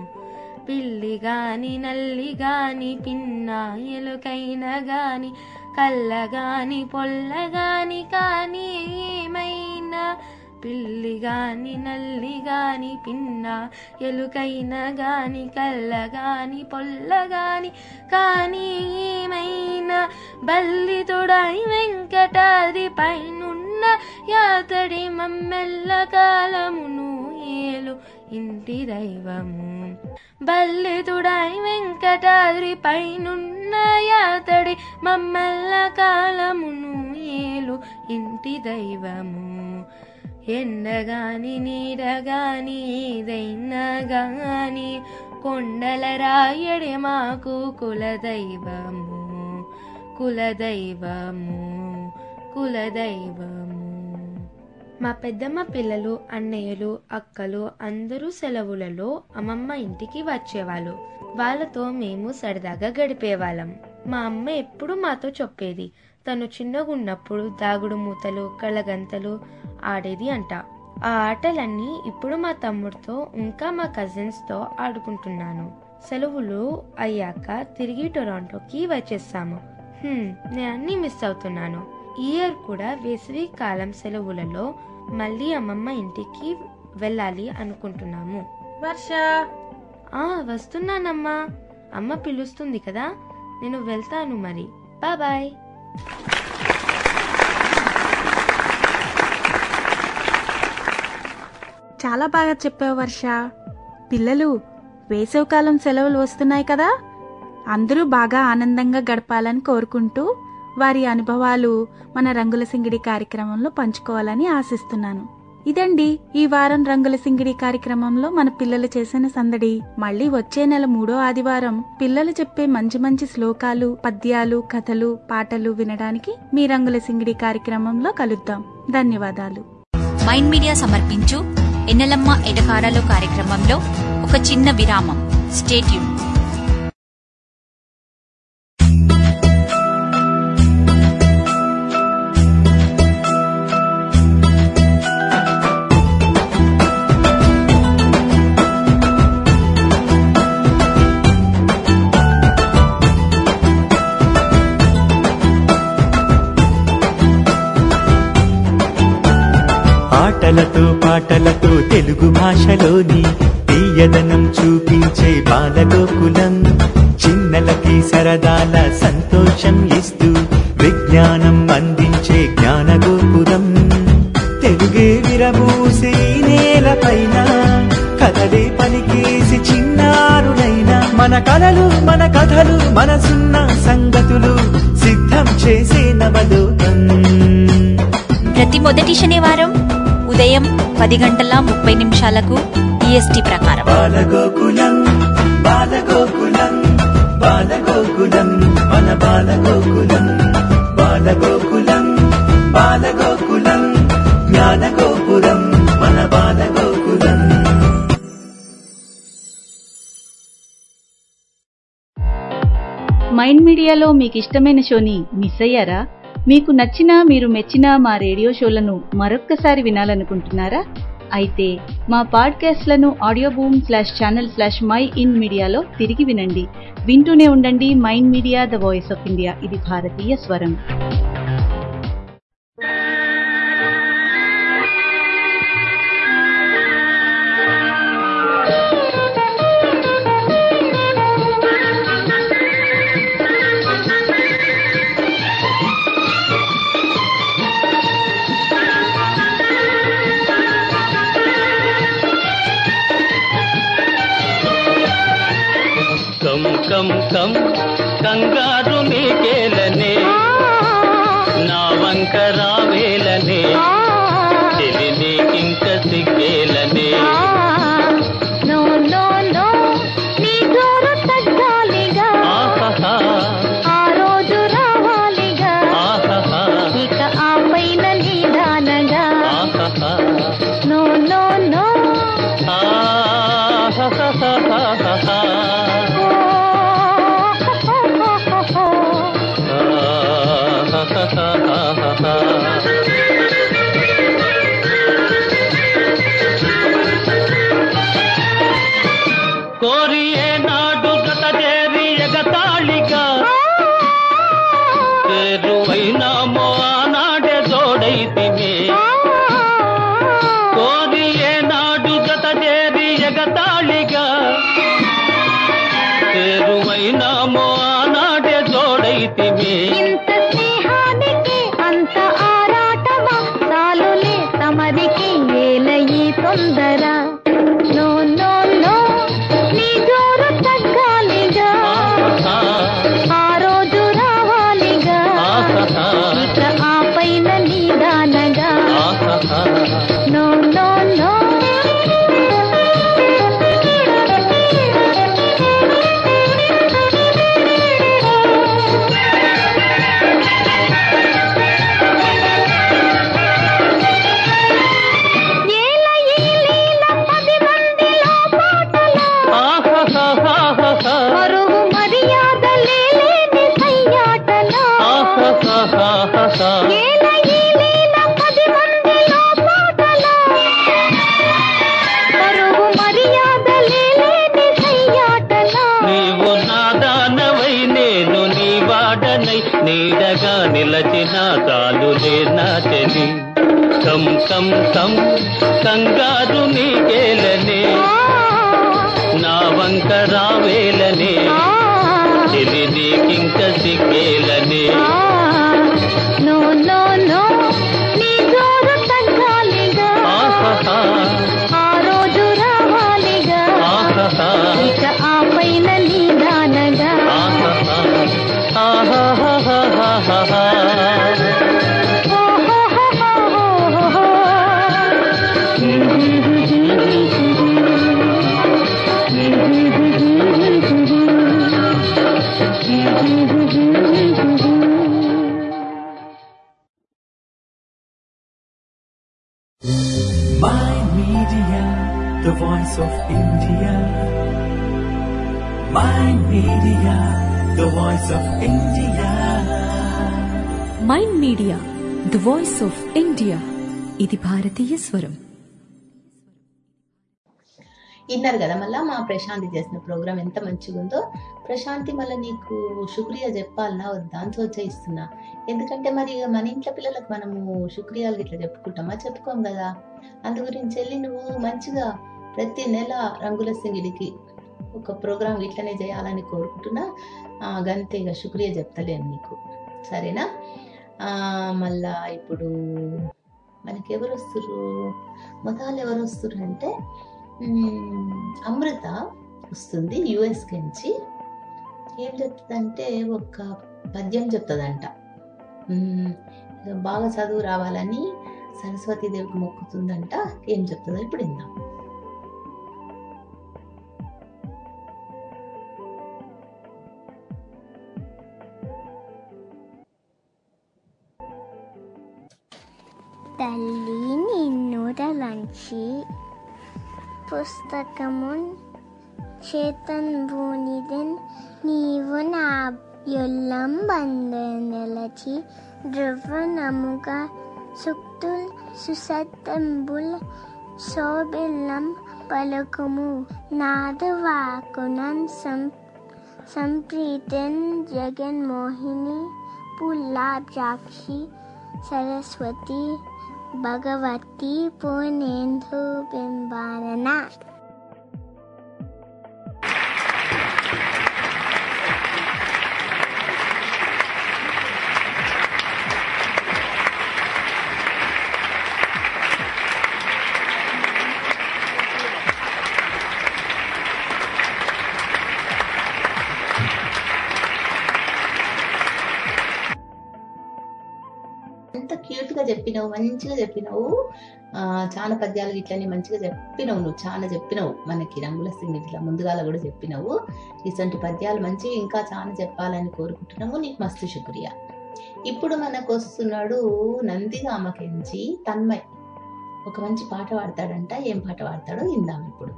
Speaker 8: పిల్లిగాని నల్లిగాని పిన్నాయలుకైనా గాని కళ్ళగాని పొల్లగాని కానీ ఏమైనా పిల్లిగాని నల్లిగాని పిన్నా ఎలుకైనా గాని కళ్ళగాని పొల్లగాని కానీ ఏమైనా బల్లితుడై వెంకటాది పైనున్న యాతడి మమ్మెల్ల కాలమును ఏలు ఇంటి దైవము. బల్లితుడై వెంకటాద్రి పైనున్న యాతడి మమ్మెల్ల కాలమును ఏలు ఇంటి దైవము. ఎండగాని నీడగాని ఏదైనా గాని కొండల రాయడి మాకు కులదైవము. కులదైవము కులదైవము. మా పెద్దమ్మ పిల్లలు, అన్నయ్యలు, అక్కలు అందరూ సెలవులలో అమ్మమ్మ ఇంటికి వచ్చేవాళ్ళు. వాళ్ళతో మేము సరదాగా గడిపేవాళ్ళం. మా అమ్మ ఎప్పుడు మాతో చెప్పేది, తను చిన్నగా ఉన్నప్పుడు దాగుడు మూతలు, కళ్ళగంతలు ఆడేది అంట. ఆ ఆటలన్నీ ఇప్పుడు మా తమ్ముడితో ఇంకా మా కజిన్స్తో ఆడుకుంటున్నాను. సెలవులు అయ్యాక తిరిగి టొరాంటోకి వచ్చేసాము. నేను అన్నీ మిస్ అవుతున్నాను. ఈ ఇయర్ కూడా వేసవి కాలం సెలవులలో మళ్ళీ అమ్మమ్మ ఇంటికి వెళ్ళాలి అనుకుంటున్నాము.
Speaker 6: వర్ష
Speaker 8: వస్తున్నానమ్మా. అమ్మ పిలుస్తుంది కదా, నేను వెళ్తాను మరి. బాయ్.
Speaker 6: చాలా బాగా చెప్పావు వర్ష. పిల్లలు, వేసవికాలం సెలవులు వస్తున్నాయి కదా, అందరూ బాగా ఆనందంగా గడపాలని కోరుకుంటూ వారి అనుభవాలు మన రంగుల సింగిడి కార్యక్రమంలో పంచుకోవాలని ఆశిస్తున్నాను. ఇదండి ఈ వారం రంగుల సింగిడి కార్యక్రమంలో మన పిల్లలు చేసిన సందడి. మళ్ళీ వచ్చే నెల 3వ ఆదివారం పిల్లలు చెప్పే మంచి మంచి శ్లోకాలు, పద్యాలు, కథలు, పాటలు వినడానికి మీ రంగుల సింగిడి కార్యక్రమంలో కలుద్దాం. ధన్యవాదాలు.
Speaker 3: మైండ్ మీడియా సమర్పించు ఎన్నెలమ్మ ఎటకారాలు కార్యక్రమంలో ఒక చిన్న విరామం. Stay tune.
Speaker 1: ఆటలతో పాటలతో తెలుగు భాషలోని తీయదనం చూపించే బాలగోకులం, చిన్నలకి సరదాల సంతోషం ఇస్తూ విజ్ఞానం అందించే జ్ఞానగోపురం. తెలుగే విరబూసి నేలపైన కథలే పలికేసి చిన్నారులైన మన కలలు, మన కథలు, మనసున్న సంగతులు సిద్ధం చేసే నవలోకం.
Speaker 3: ప్రతి మొదటి శనివారం ఉదయం 10:30 EST ప్రకారం.
Speaker 1: బాలగోకులం బాలగోకులం బాలగోకులం మన బాలగోకులం. బాలగోకులం బాలగోకులం జ్ఞానగోపురం మన బాలగోకులం.
Speaker 12: మైండ్ మీడియాలో మీకు ఇష్టమైన షోని మిస్ అయ్యారా? మీకు నచ్చిన మీరు మెచ్చిన మా రేడియో షోలను మరొక్కసారి వినాలనుకుంటున్నారా? అయితే మా పాడ్కాస్ట్లను ఆడియో బూమ్ /ఛానల్/మై ఇన్ మీడియాలో తిరిగి వినండి. వింటూనే ఉండండి Mind Media the voice of India. ఇది భారతీయ స్వరం.
Speaker 13: కం కం కంగారు నీకేలనే నా వంక రావేలనే చెలి నీకింక సిగ్గేలనే
Speaker 11: నో నో నో నీ జోరు తగ్గాలిగా ఆ రోజు రావాలిగా ఇక ఆ పైన నిదానగా నో నో నో
Speaker 13: కోరియే నాడు గత చేరి ఎగతాళిగా చేరువైనామో ఆనాడే జోడైతిమే. కోరియే నాడు గత చేరి ఎగతాళిగా చేరువైనామో ఆనాడే జోడైతిమే.
Speaker 11: ఇంత స్నేహానికి అంత ఆరాటమా చాలులే తమరికి ఏలయి తొందర. నో నో నో నీ జోరు తగ్గాలిగా ఆ రోజు రావాలిగా ఇక ఆ పైన నిదానగా నో నో నో పరువు మర్యాద లేని సయ్యాటలో ఏల ఈ లీల 10 మందిలో పాటలో పరువు మర్యాద లేని సయ్యాటలో
Speaker 13: నీవు నాదానవై నేను నీ వాడనై నీడగా నిలచిన తాలులే నా చెలి. కం కం కం కంగారు నీకేలనే నా వంక రావేలనే చెలి నీకింక సిగ్గేలనే
Speaker 11: నో నో నో నీ జోరు తగ్గాలిగా ఆ రోజు రావాలిగా ఇక ఆ పైన నిదానగా
Speaker 1: Mind Media, the voice of India. Mind Media, the voice of India.
Speaker 2: Mind Media the voice of India. ఇది భారతీయ స్వరం.
Speaker 5: విన్నారు కదా మళ్ళీ మా ప్రశాంతి చేసిన ప్రోగ్రామ్ ఎంత మంచిగా ఉందో. ప్రశాంతి మళ్ళీ నీకు శుక్రియా చెప్పాలన్నా వద్దా అని సూచిస్తున్నా. ఎందుకంటే మరి ఇక మన ఇంట్లో పిల్లలకు మనము శుక్రియాలు ఇట్లా చెప్పుకుంటామా? చెప్పుకోం కదా. అందు గురించి వెళ్ళి నువ్వు మంచిగా ప్రతి నెల రంగుల సింగిడికి ఒక ప్రోగ్రామ్ ఇట్లనే చేయాలని కోరుకుంటున్నా. గంతే ఇక శుక్రియా చెప్తలేను నీకు, సరేనా? మళ్ళా ఇప్పుడు మనకి ఎవరు వస్తుర్రు, మొదలు ఎవరు వస్తుర్రు అంటే అమృత వస్తుంది యుఎస్కి నుంచి. ఏం చెప్తుందంటే ఒక పద్యం చెప్తుందంట. బాగా చదువు రావాలని సరస్వతీదేవికి మొక్కుతుందంట. ఏం చెప్తుందో ఇప్పుడు విందాం.
Speaker 7: తల్లి నిన్ను తలంచి పుస్తకమున్ చేతన్ బూనిదెన్ నీవు నా యొల్లం బంద నిలచి ద్రవణముగా సుక్తుల్ సుసత్తంబుల్ శోభిల్లం పలుకుము నాదు వాకునన్ సంప్రీతెన్ జగన్మోహిని పుల్లాబ్జాక్షి సరస్వతి భగవతి పూర్ణేందు బింబానన.
Speaker 5: ఎంత క్యూట్గా చెప్పినావు, మంచిగా చెప్పినావు. చాలా పద్యాలు ఇట్లని మంచిగా చెప్పినావు. నువ్వు చాలా చెప్పినావు. మనకి రంగుల సింగ్ ఇట్లా ముందుగాల కూడా చెప్పినావు. ఇటువంటి పద్యాలు మంచిగా ఇంకా చాలా చెప్పాలని కోరుకుంటున్నాము. నీకు మస్తు శుక్రియా. ఇప్పుడు మనకు వస్తున్నాడు నందిగామకెంచి తన్మయ్. ఒక మంచి పాట పాడతాడంట. ఏం పాట పాడతాడో ఇందాం ఇప్పుడు.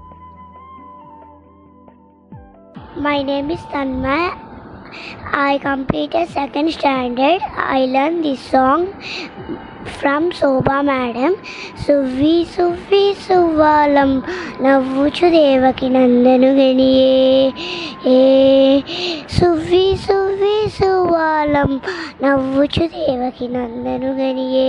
Speaker 7: My name is Tanmay. I completed 2nd standard. I learned this song from Sobha madam. Suvi suvi suvalam navvuchu devaki nandanu ganiye. Suvi suvi suvalam navvuchu devaki nandanu ganiye.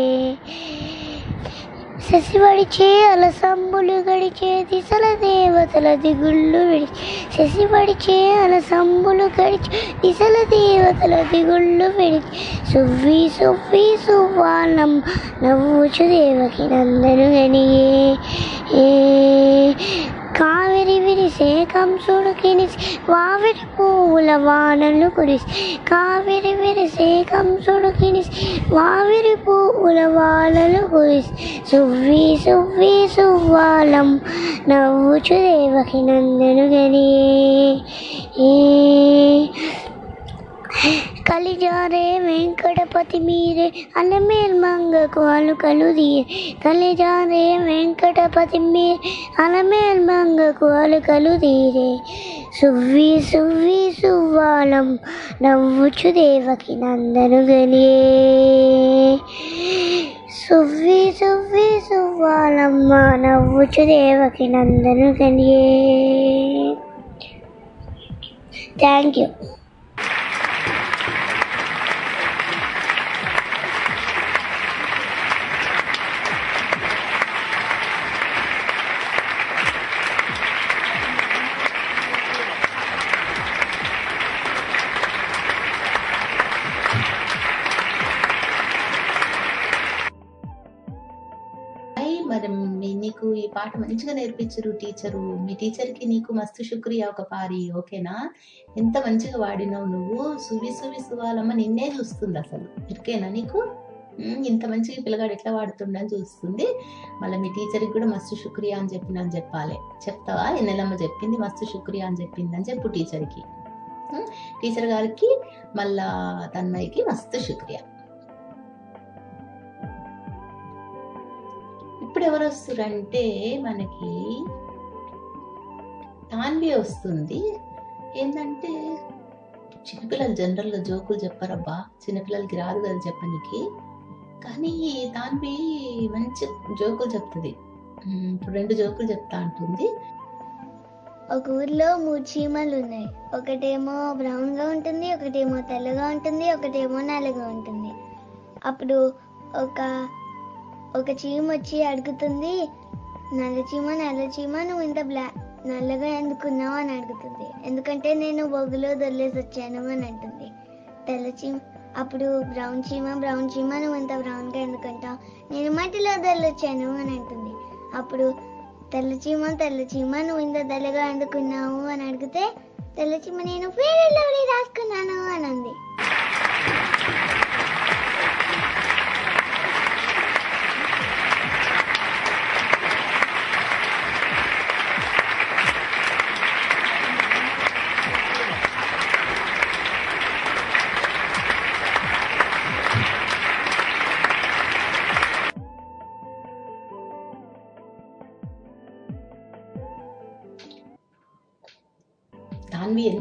Speaker 7: శశివడిచే అలసంబులు గడిచే దిశల దేవతల దిగుళ్ళు విడిచి. శశివడిచే అలసంబులు గడిచే దిశల దేవతల దిగుళ్ళు విడిచి. సువ్వి సువ్వి సువ్వాలం నవ్వుచు దేవకి నందను గనియే. కావిరి విరిసే కంసుడు కినిసి వావిరి పువ్వుల వానలు కురిసి. కావిరి విరిసే కంసుడు కినిసి వావిరి పువ్వుల వానలు కురిసి. సువ్వి సువ్వి సువ్వాలం నవ్వుచు దేవకి నందను గనియే. కలిజారే వెంకటపతి మీరే అలమేల్ మంగకు అలుకలు దీరే. కలిజారే వెంకటపతి మీరే అలమేల్ మంగకు అలుకలు దీరే. సువ్వి సువ్వి సువ్వాలం నవ్వుచు దేవకి నందను గనియే. సువ్వి సువ్వి సువ్వాలమ్మ నవ్వుచు దేవకి నందను గనియే. Thank you.
Speaker 5: మరి నీకు ఈ పాట మంచిగా నేర్పించరు టీచరు. మీ టీచర్కి నీకు మస్తు శుక్రియా ఒక పారి. ఓకేనా? ఎంత మంచిగా వాడినావు నువ్వు. సువి సువి సువాలమ్మ నిన్నే చూస్తుంది అసలు. ఓకేనా నీకు? ఇంత మంచిగా పిల్లగాడు ఎట్లా వాడుతుండని చూస్తుంది. మళ్ళీ మీ టీచర్కి కూడా మస్తు శుక్రియా అని చెప్పాలి. చెప్తావా? ఎన్నెలమ్మ చెప్పింది మస్తు శుక్రియా అని చెప్పింది అని చెప్పు టీచర్కి. టీచర్ గారికి మళ్ళా తన్మయ్యకి మస్తు శుక్రియా. ఇప్పుడు ఎవరు వస్తురంటే మనకి తాన్వి వస్తుంది. ఏంటంటే చిన్నపిల్లలు జనరల్గా జోకులు చెప్పారబ్బా. చిన్నపిల్లలకి రాదు కదా చెప్పనికి. కానీ తాన్వి మంచి జోకులు చెప్తుంది. ఇప్పుడు 2 జోకులు చెప్తా అంటుంది.
Speaker 9: ఒక ఊర్లో 3 చీమలు ఉన్నాయి. ఒకటేమో బ్రౌన్గా ఉంటుంది, ఒకటేమో తెల్లగా ఉంటుంది, ఒకటేమో నల్లగా ఉంటుంది. అప్పుడు ఒక చీమ వచ్చి అడుగుతుంది, నల్ల చీమ నువ్వు ఇంత నల్లగా ఎందుకున్నావు అని అడుగుతుంది. ఎందుకంటే నేను బొగ్గులో దొల్లేసి వచ్చాను అని అంటుంది. తెల్ల చీమ అప్పుడు బ్రౌన్ చీమ నువ్వు ఇంత బ్రౌన్గా ఎందుకంటావు, నేను మట్టిలో దొల్లొచ్చాను అని అంటుంది. అప్పుడు తెల్ల చీమ నువ్వు ఇంత తెల్లగా ఎందుకున్నావు అని అడిగితే తెల్ల చీమ నేను ఫెయిర్ అండ్ లవ్లీ రాసుకున్నాను అని అంది.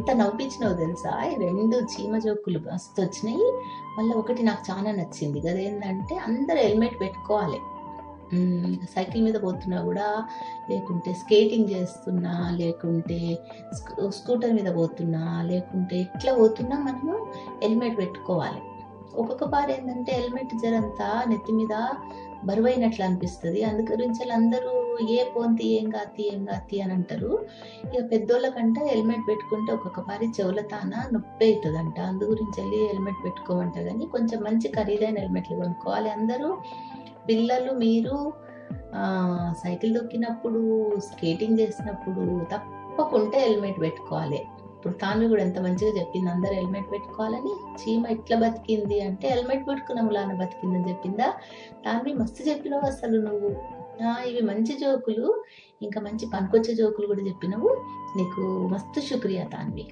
Speaker 5: ఎంత నవ్వించినావు తెలుసా, ఈ 2 చీమ జోకులు మస్తు వచ్చినాయి. మళ్ళీ ఒకటి నాకు చాలా నచ్చింది, అదేంటంటే అందరు హెల్మెట్ పెట్టుకోవాలి. సైకిల్ మీద పోతున్నా కూడా, లేకుంటే స్కేటింగ్ చేస్తున్నా, లేకుంటే స్కూటర్ మీద పోతున్నా, లేకుంటే ఎట్లా పోతున్నా మనము హెల్మెట్ పెట్టుకోవాలి. ఒక్కొక్క బార్ ఏంటంటే హెల్మెట్ జరంతా నెత్తి మీద బరువైనట్లు అనిపిస్తుంది. అందుగురించి అందరూ ఏ పోంతి ఏం కాతి అని అంటారు. ఇక పెద్దోళ్ళకంటే హెల్మెట్ పెట్టుకుంటే ఒక్కొక్క పారి చెవుల తాన నొప్పి అవుతుందంట. అందు గురించి వెళ్ళి హెల్మెట్ పెట్టుకోమంటారు. కానీ కొంచెం మంచి ఖరీదైన హెల్మెట్లు కొనుక్కోవాలి అందరూ. పిల్లలు మీరు సైకిల్ దొక్కినప్పుడు, స్కేటింగ్ చేసినప్పుడు తప్పకుండా హెల్మెట్ పెట్టుకోవాలి. ఇప్పుడు తాను కూడా ఎంత మంచిగా చెప్పింది, అందరూ హెల్మెట్ పెట్టుకోవాలని. చీమ ఎట్లా బతికింది అంటే హెల్మెట్ పెట్టుకున్నాము లాన బతికిందని చెప్పిందా. తాను మస్తు చెప్పినావు అసలు నువ్వు. ఇవి మంచి జోకులు, ఇంకా మంచి పనికొచ్చే జోకులు కూడా చెప్పినావు. నీకు మస్తు శుక్రియా తాన్వి.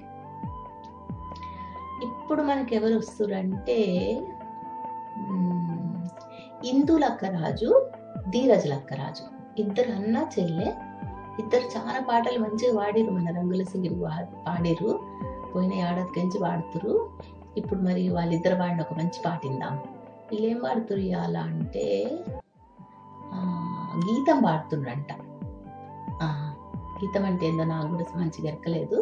Speaker 5: ఇప్పుడు మనకి ఎవరు వస్తురంటే ఇందు లక్కరాజు, ధీరజ్ లక్కరాజు. ఇద్దరు అన్న చెల్లె, ఇద్దరు చాలా పాటలు మంచిగా పాడిరు. మన రంగుల సింగిడి పాడిరు, పోయిన ఏడాదికించి పాడుతురు. ఇప్పుడు మరి వాళ్ళిద్దరు పాడిన ఒక మంచి పాట ఇందాం. వీళ్ళు ఏం పాడుతురు ఇవాళ అంటే గీతం పాడుతుండ్రంట. గీతం అంటే ఏందో నాకు కూడా మంచిగా ఎరకలేదు.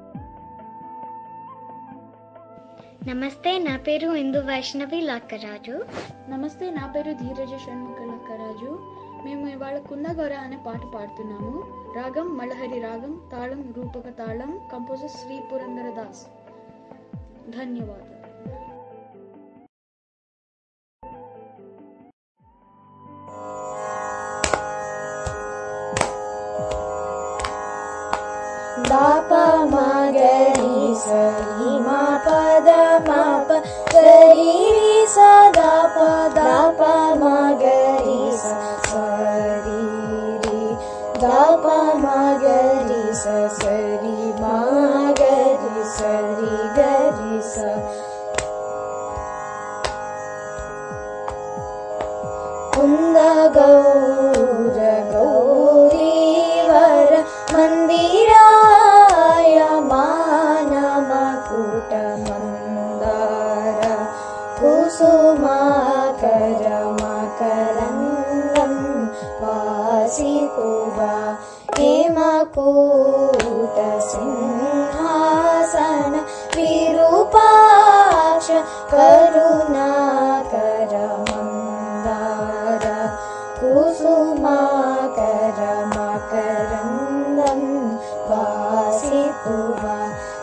Speaker 9: నమస్తే, నా పేరు ఇందు వైష్ణవి లక్కరాజు.
Speaker 14: నమస్తే, నా పేరు ధీరజ షణ్ముఖ లక్కరాజు. మేము ఇవాళ కుందగొర అనే పాట పాడుతున్నాము. రాగం మలహరి రాగం, తాళం రూపక తాళం, కంపోజర్ శ్రీ పురందరదాస్. ధన్యవాదాలు.
Speaker 11: దాప మగరి సరి మా పద మాప గరి సదా దాప మగరి సరి దాప మగరి సరి మగరి సరి గరి స కుంద గౌర గౌరీ వర మందిరాయ మానమకుట మందార కుసుమాకర మకరంగం వాసికువా హేమకూట సింహాసన విరూపాక్ష కరుణాకర మందార కుసుమాకర మకరందం వాసితువా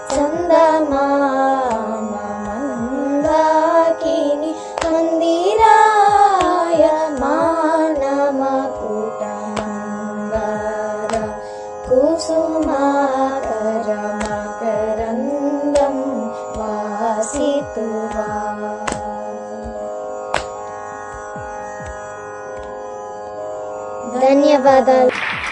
Speaker 11: చందమామ మందాకిని మందిరాయ మానమకుట మందార కుసుమాకర మకరందం వాసితువా. ధన్యవాదాలు.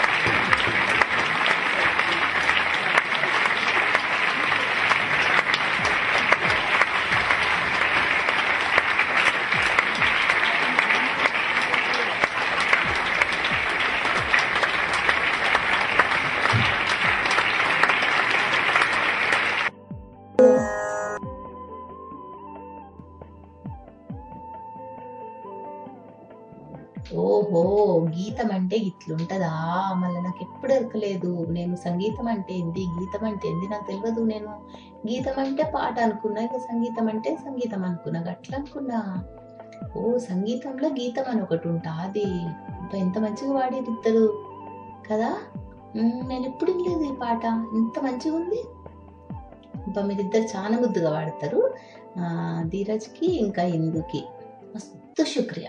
Speaker 5: ఓహో, గీతం అంటే ఇట్లుంటదా? మళ్ళీ నాకు ఎప్పుడు ఎరకలేదు. నేను సంగీతం అంటే ఏంది, గీతం అంటే ఏంది నాకు తెలియదు. నేను గీతం అంటే పాట అనుకున్నా, ఇక సంగీతం అంటే సంగీతం అనుకున్నా, అట్లా అనుకున్నా. ఓ, సంగీతంలో గీతం అని ఒకటి ఉంటుంది. ఎంత మంచిగా పాడేది ఇద్దరు కదా. నేను ఎప్పుడు వినలేదు ఈ పాట, ఇంత మంచిగా ఉంది. మీరిద్దరు చాలా ముద్దుగా పాడతారు. ధీరజ్కి ఇంకా ఇందుకి మస్తు శుక్రియా.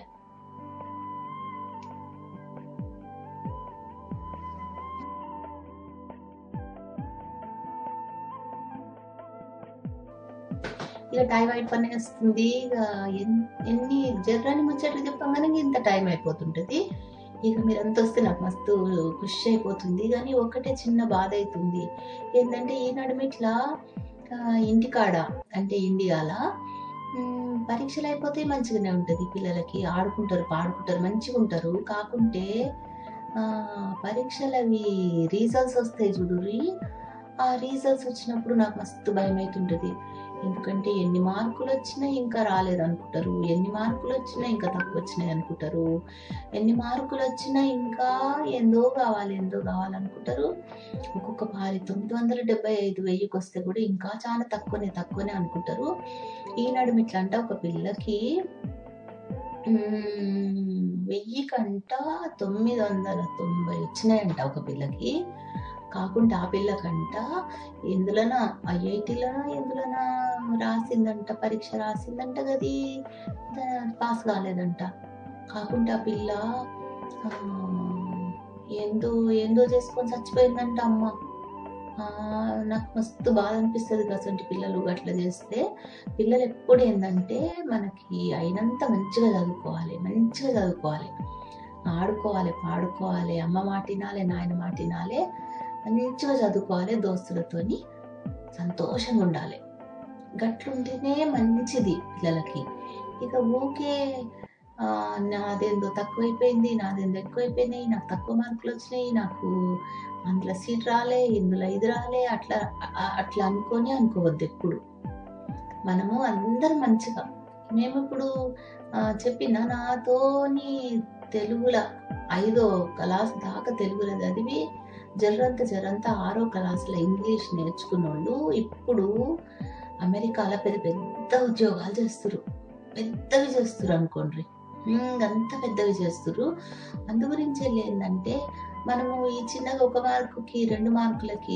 Speaker 5: ఇక టైం అయిపోయిస్తుంది. ఇక ఎన్ని జర్రాని ముచ్చట్లు చెప్పగానే ఇంత టైం అయిపోతుంటుంది. ఇక మీరు అంత వస్తే నాకు మస్తు ఖుషి అయిపోతుంది. కానీ ఒకటే చిన్న బాధ అవుతుంది. ఏంటంటే ఈ నడుమిట్లా ఇంటికాడ అంటే ఇండియాల పరీక్షలు అయిపోతే మంచిగానే ఉంటుంది. పిల్లలకి ఆడుకుంటారు, పాడుకుంటారు, మంచిగా ఉంటారు. కాకుంటే పరీక్షలు అవి రీజల్ట్స్ వస్తాయి చూడుర్రి, ఆ రీజల్ట్స్ వచ్చినప్పుడు నాకు మస్తు భయం అవుతుంటుంది. ఎందుకంటే ఎన్ని మార్కులు వచ్చినా ఇంకా రాలేదనుకుంటారు, ఎన్ని మార్కులు వచ్చినా ఇంకా తక్కువ వచ్చినాయి అనుకుంటారు, ఎన్ని మార్కులు వచ్చినా ఇంకా ఎందో కావాలనుకుంటారు. ఒక్కొక్క పారి 975,000 వస్తే కూడా ఇంకా చాలా తక్కువనే అనుకుంటారు. ఈనాడు ఇట్లా అంట ఒక పిల్లకి 1000 కంట 990 వచ్చినాయంట ఒక పిల్లకి. కాకుండా ఆ పిల్లకంట ఎందులోనా IITలోనా ఎందులోనా రాసిందంట, పరీక్ష రాసిందంట, గది పాస్ కాలేదంట. కాకుండా ఆ పిల్ల ఏందో చేసుకొని చచ్చిపోయిందంట. అమ్మ నాకు మస్తు బాధ అనిపిస్తుంది అసలు పిల్లలు అట్లా చేస్తే. పిల్లలు ఎప్పుడు ఏంటంటే మనకి అయినంత మంచిగా చదువుకోవాలి, ఆడుకోవాలి, పాడుకోవాలి, అమ్మ మాట వినాలి, నాయన మాట వినాలి, మంచిగా చదువుకోవాలి, దోస్తులతోని సంతోషంగా ఉండాలి. గట్లుంటేనే మంచిది పిల్లలకి. ఇక ఊకే నాదేందో తక్కువైపోయింది, నాదేందో ఎక్కువైపోయినాయి, నాకు తక్కువ మార్కులు వచ్చినాయి, నాకు అందులో సీట్ రాలే, ఇందులో ఇది రాలే, అట్లా అనుకోవద్దు ఎప్పుడు. మనము అందరం మంచిగా, మేము ఇప్పుడు చెప్పిన నాతోని తెలుగులో 5వ క్లాస్ దాకా తెలుగులో చదివి జరంతా 6వ క్లాసులో ఇంగ్లీష్ నేర్చుకున్న వాళ్ళు ఇప్పుడు అమెరికాలో పెద్ద ఉద్యోగాలు చేస్తారు, పెద్దవి చేస్తారు అనుకోండి, అంత పెద్దవి చేస్తారు. అందు గురించి ఏంటంటే మనము ఈ చిన్నగా 1 మార్కుకి 2 మార్కులకి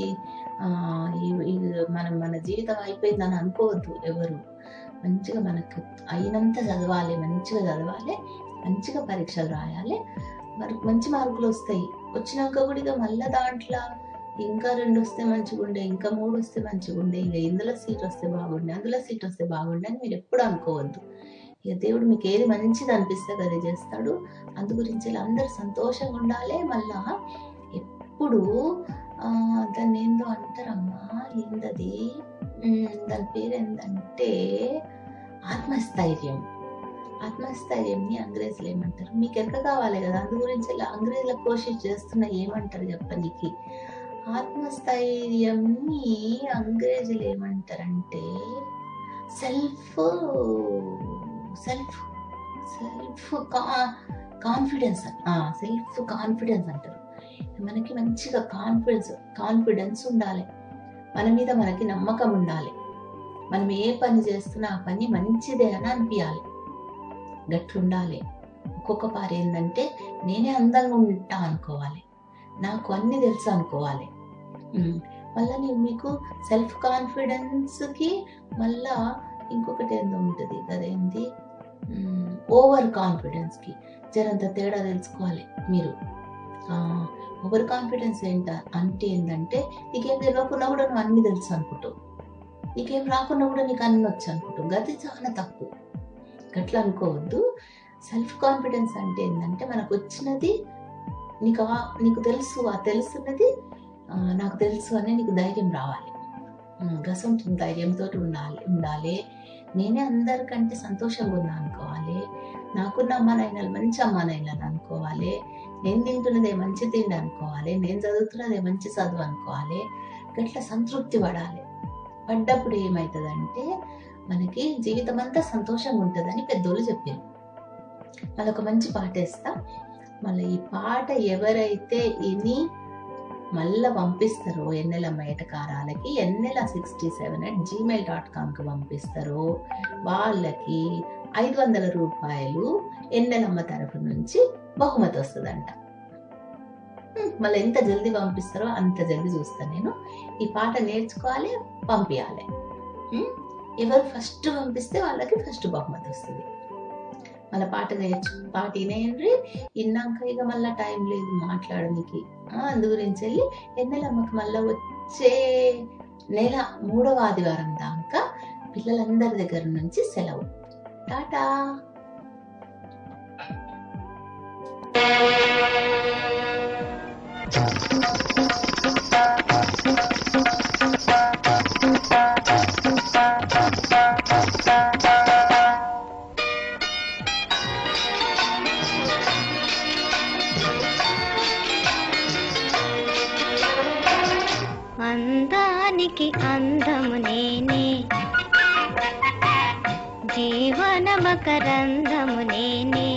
Speaker 5: మన జీవితం అయిపోయిందని అనుకోవద్దు ఎవరు. మంచిగా మనకు అయినంత చదవాలి, మంచిగా పరీక్షలు రాయాలి, మనకు మంచి మార్కులు వస్తాయి. వచ్చినాక కూడా మళ్ళీ దాంట్లో ఇంకా 2 వస్తే మంచిగా ఉండే, ఇంకా 3 వస్తే మంచిగా ఉండే, ఇక ఇందులో సీట్ వస్తే బాగుండే, అందులో సీట్ వస్తే బాగుండే అని మీరు ఎప్పుడు అనుకోవద్దు. ఇక దేవుడు మీకు ఏది మంచిది అనిపిస్తే అదే చేస్తాడు. అందు గురించి అందరు సంతోషంగా ఉండాలి. మళ్ళా ఎప్పుడు దాన్ని ఏందో అంటారమ్మా, ఏందది దాని పేరు ఏంటంటే ఆత్మస్థైర్యంని అంగ్రేజీలు ఏమంటారు మీకు ఎక్కడ కావాలి కదా. అందు గురించి అంగ్రేజీల కోషిష్ చేస్తున్నా ఏమంటారు చెప్పనీకి. ఆత్మస్థైర్యంని అంగ్రేజీలు ఏమంటారంటే సెల్ఫ్ కాన్ఫిడెన్స్ అంటారు. మనకి మంచిగా కాన్ఫిడెన్స్ ఉండాలి, మన మీద మనకి నమ్మకం ఉండాలి. మనం ఏ పని చేస్తున్నా ఆ పని మంచిదే అని అనిపించాలి, గట్లుండాలి. ఒక్కొక్క పారి ఏంటంటే నేనే అందంగా ఉంటా అనుకోవాలి, నాకు అన్ని తెలుసు అనుకోవాలి. మళ్ళీ మీకు సెల్ఫ్ కాన్ఫిడెన్స్కి మళ్ళా ఇంకొకటి ఏందో ఉంటుంది కదేంటి, ఓవర్ కాన్ఫిడెన్స్కి జరంత తేడా తెలుసుకోవాలి మీరు. ఓవర్ కాన్ఫిడెన్స్ ఏంటంటే నీకేం తెలియకున్నా కూడా నువ్వు అన్ని తెలుసు అనుకుంటావు, నీకేం రాకున్నా కూడా నీకు అన్ని వచ్చు అనుకుంటావు, గది చాలా తక్కువ. గట్లా అనుకోవద్దు. సెల్ఫ్ కాన్ఫిడెన్స్ అంటే ఏంటంటే మనకు వచ్చినది నీకు తెలుసు, ఆ తెలుసున్నది నాకు తెలుసు అని నీకు ధైర్యం రావాలి. గసంటు ధైర్యంతో ఉండాలి. నేనే అందరికంటే సంతోషంగా ఉన్నా అనుకోవాలి, నాకున్న అమ్మానాయనలు మంచి అమ్మానాయనలు అనుకోవాలి, నేను తింటున్నదే మంచి తిండి అనుకోవాలి, నేను చదువుతున్నదే మంచి చదువు అనుకోవాలి. గట్లా సంతృప్తి పడ్డప్పుడు ఏమవుతుందంటే మనకి జీవితం అంతా సంతోషంగా ఉంటుందని పెద్దోళ్ళు చెప్పారు. మళ్ళీ ఒక మంచి పాట వేస్తా. మళ్ళీ ఈ పాట ఎవరైతే ఇని మళ్ళీ పంపిస్తారో ఎన్నెలమ్మ ఎటకారాలకి ennela67@gmail.comకి పంపిస్తారో వాళ్ళకి 500 రూపాయలు ఎన్నెలమ్మ తరఫు నుంచి బహుమతి వస్తుందంట. మళ్ళీ ఎంత జల్దీ పంపిస్తారో అంత జల్దీ చూస్తాను నేను. ఈ పాట నేర్చుకోవాలి, పంపించాలి. ఎవరు ఫస్ట్ పంపిస్తే వాళ్ళకి ఫస్ట్ బహుమతి వస్తుంది. మళ్ళీ పాట వినేయండి. విన్నాక ఇక మళ్ళీ టైం లేదు మాట్లాడడానికి. అందు గురించి వెళ్ళి ఎన్నెలమ్మకి మళ్ళీ వచ్చే నెల 3వ ఆదివారం దాకా పిల్లలందరి దగ్గర నుంచి సెలవు. టాటా.
Speaker 11: అందా
Speaker 15: అందానికి అందము నేనే, జీవన మకరందము నేనే,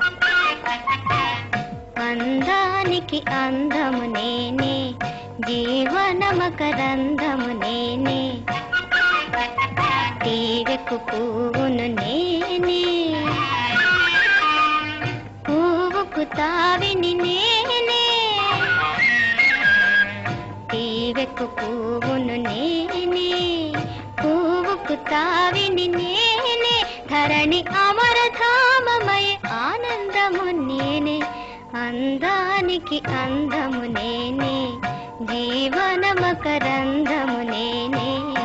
Speaker 15: అందానికి అందము నేనే, జీవన మకరందము నేనే, తీగకు పువ్వును నేనే, పువ్వుకు తావిని నేనే, తీగకు పువ్వును నేనే, పువ్వుకు తావిని నేనే, ధరణి అమరధామమయ ఆనందము నేనే, అందానికి అందము నేనే, జీవన మకరందము నేనే.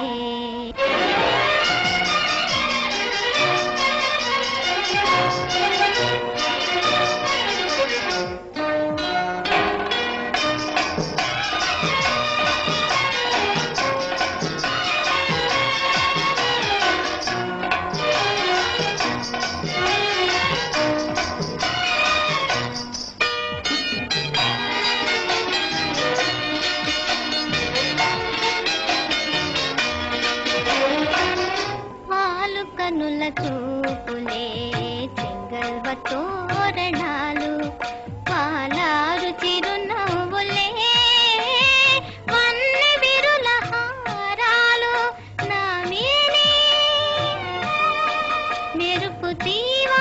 Speaker 15: కనుల చూపులే చెంగల్వ తోరణాలు, పాలారు చిరునవ్వులే వన్నె విరుల హారాలు, నా మీనే మెరుపు తీవా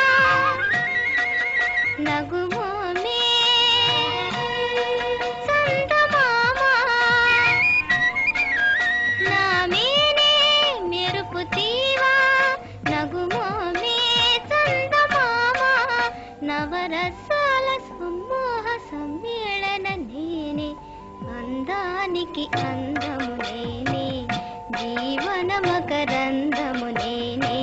Speaker 15: నగుమోమే సంతమామా, నా మీనే మెరుపు తీవా నగుమోమే చందమామ, నవరసాల సమ్మోహ సమ్మేళన నేనే, అందానికి అందము నేనే, జీవన మకరందము నేనే.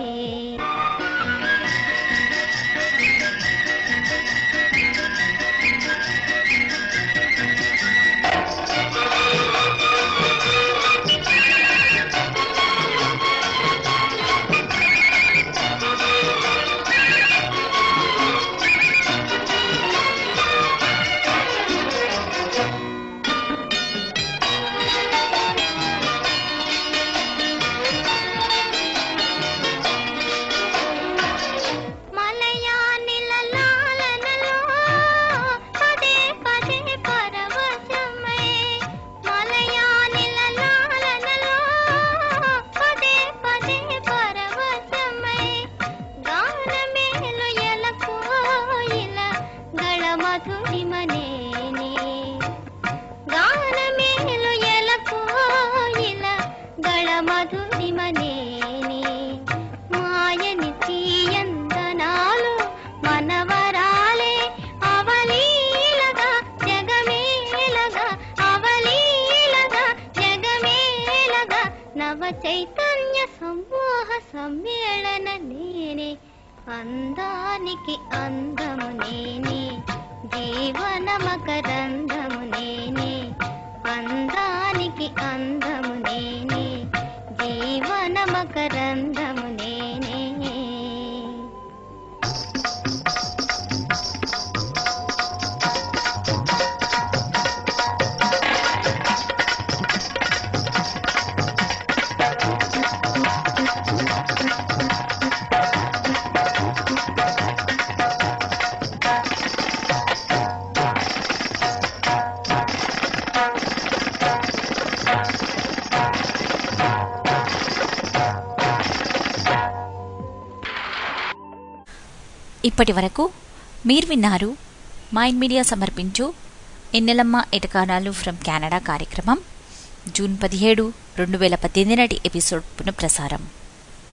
Speaker 15: మాయని తీయందనాలు మనవరాలే అవలీలగా జగమేలగా, అవలీలగా జగమేలగా, నవ చైతన్య సమ్మోహ సమ్మేళన నేనే, అందానికి అందము నేనే, జీవన మకరందము నేనే, అందానికి అందము నేనే, జీవన మకరందము నేనే.
Speaker 3: ఇప్పటి వరకు మీరు విన్నారు మైండ్ మీడియా సమర్పించు ఎన్నెలమ్మ ఎటకారాలు ఫ్రమ్ కెనడా కార్యక్రమం జూన్ 17, 2018 నాటి ఎపిసోడ్ పునఃప్రసారం.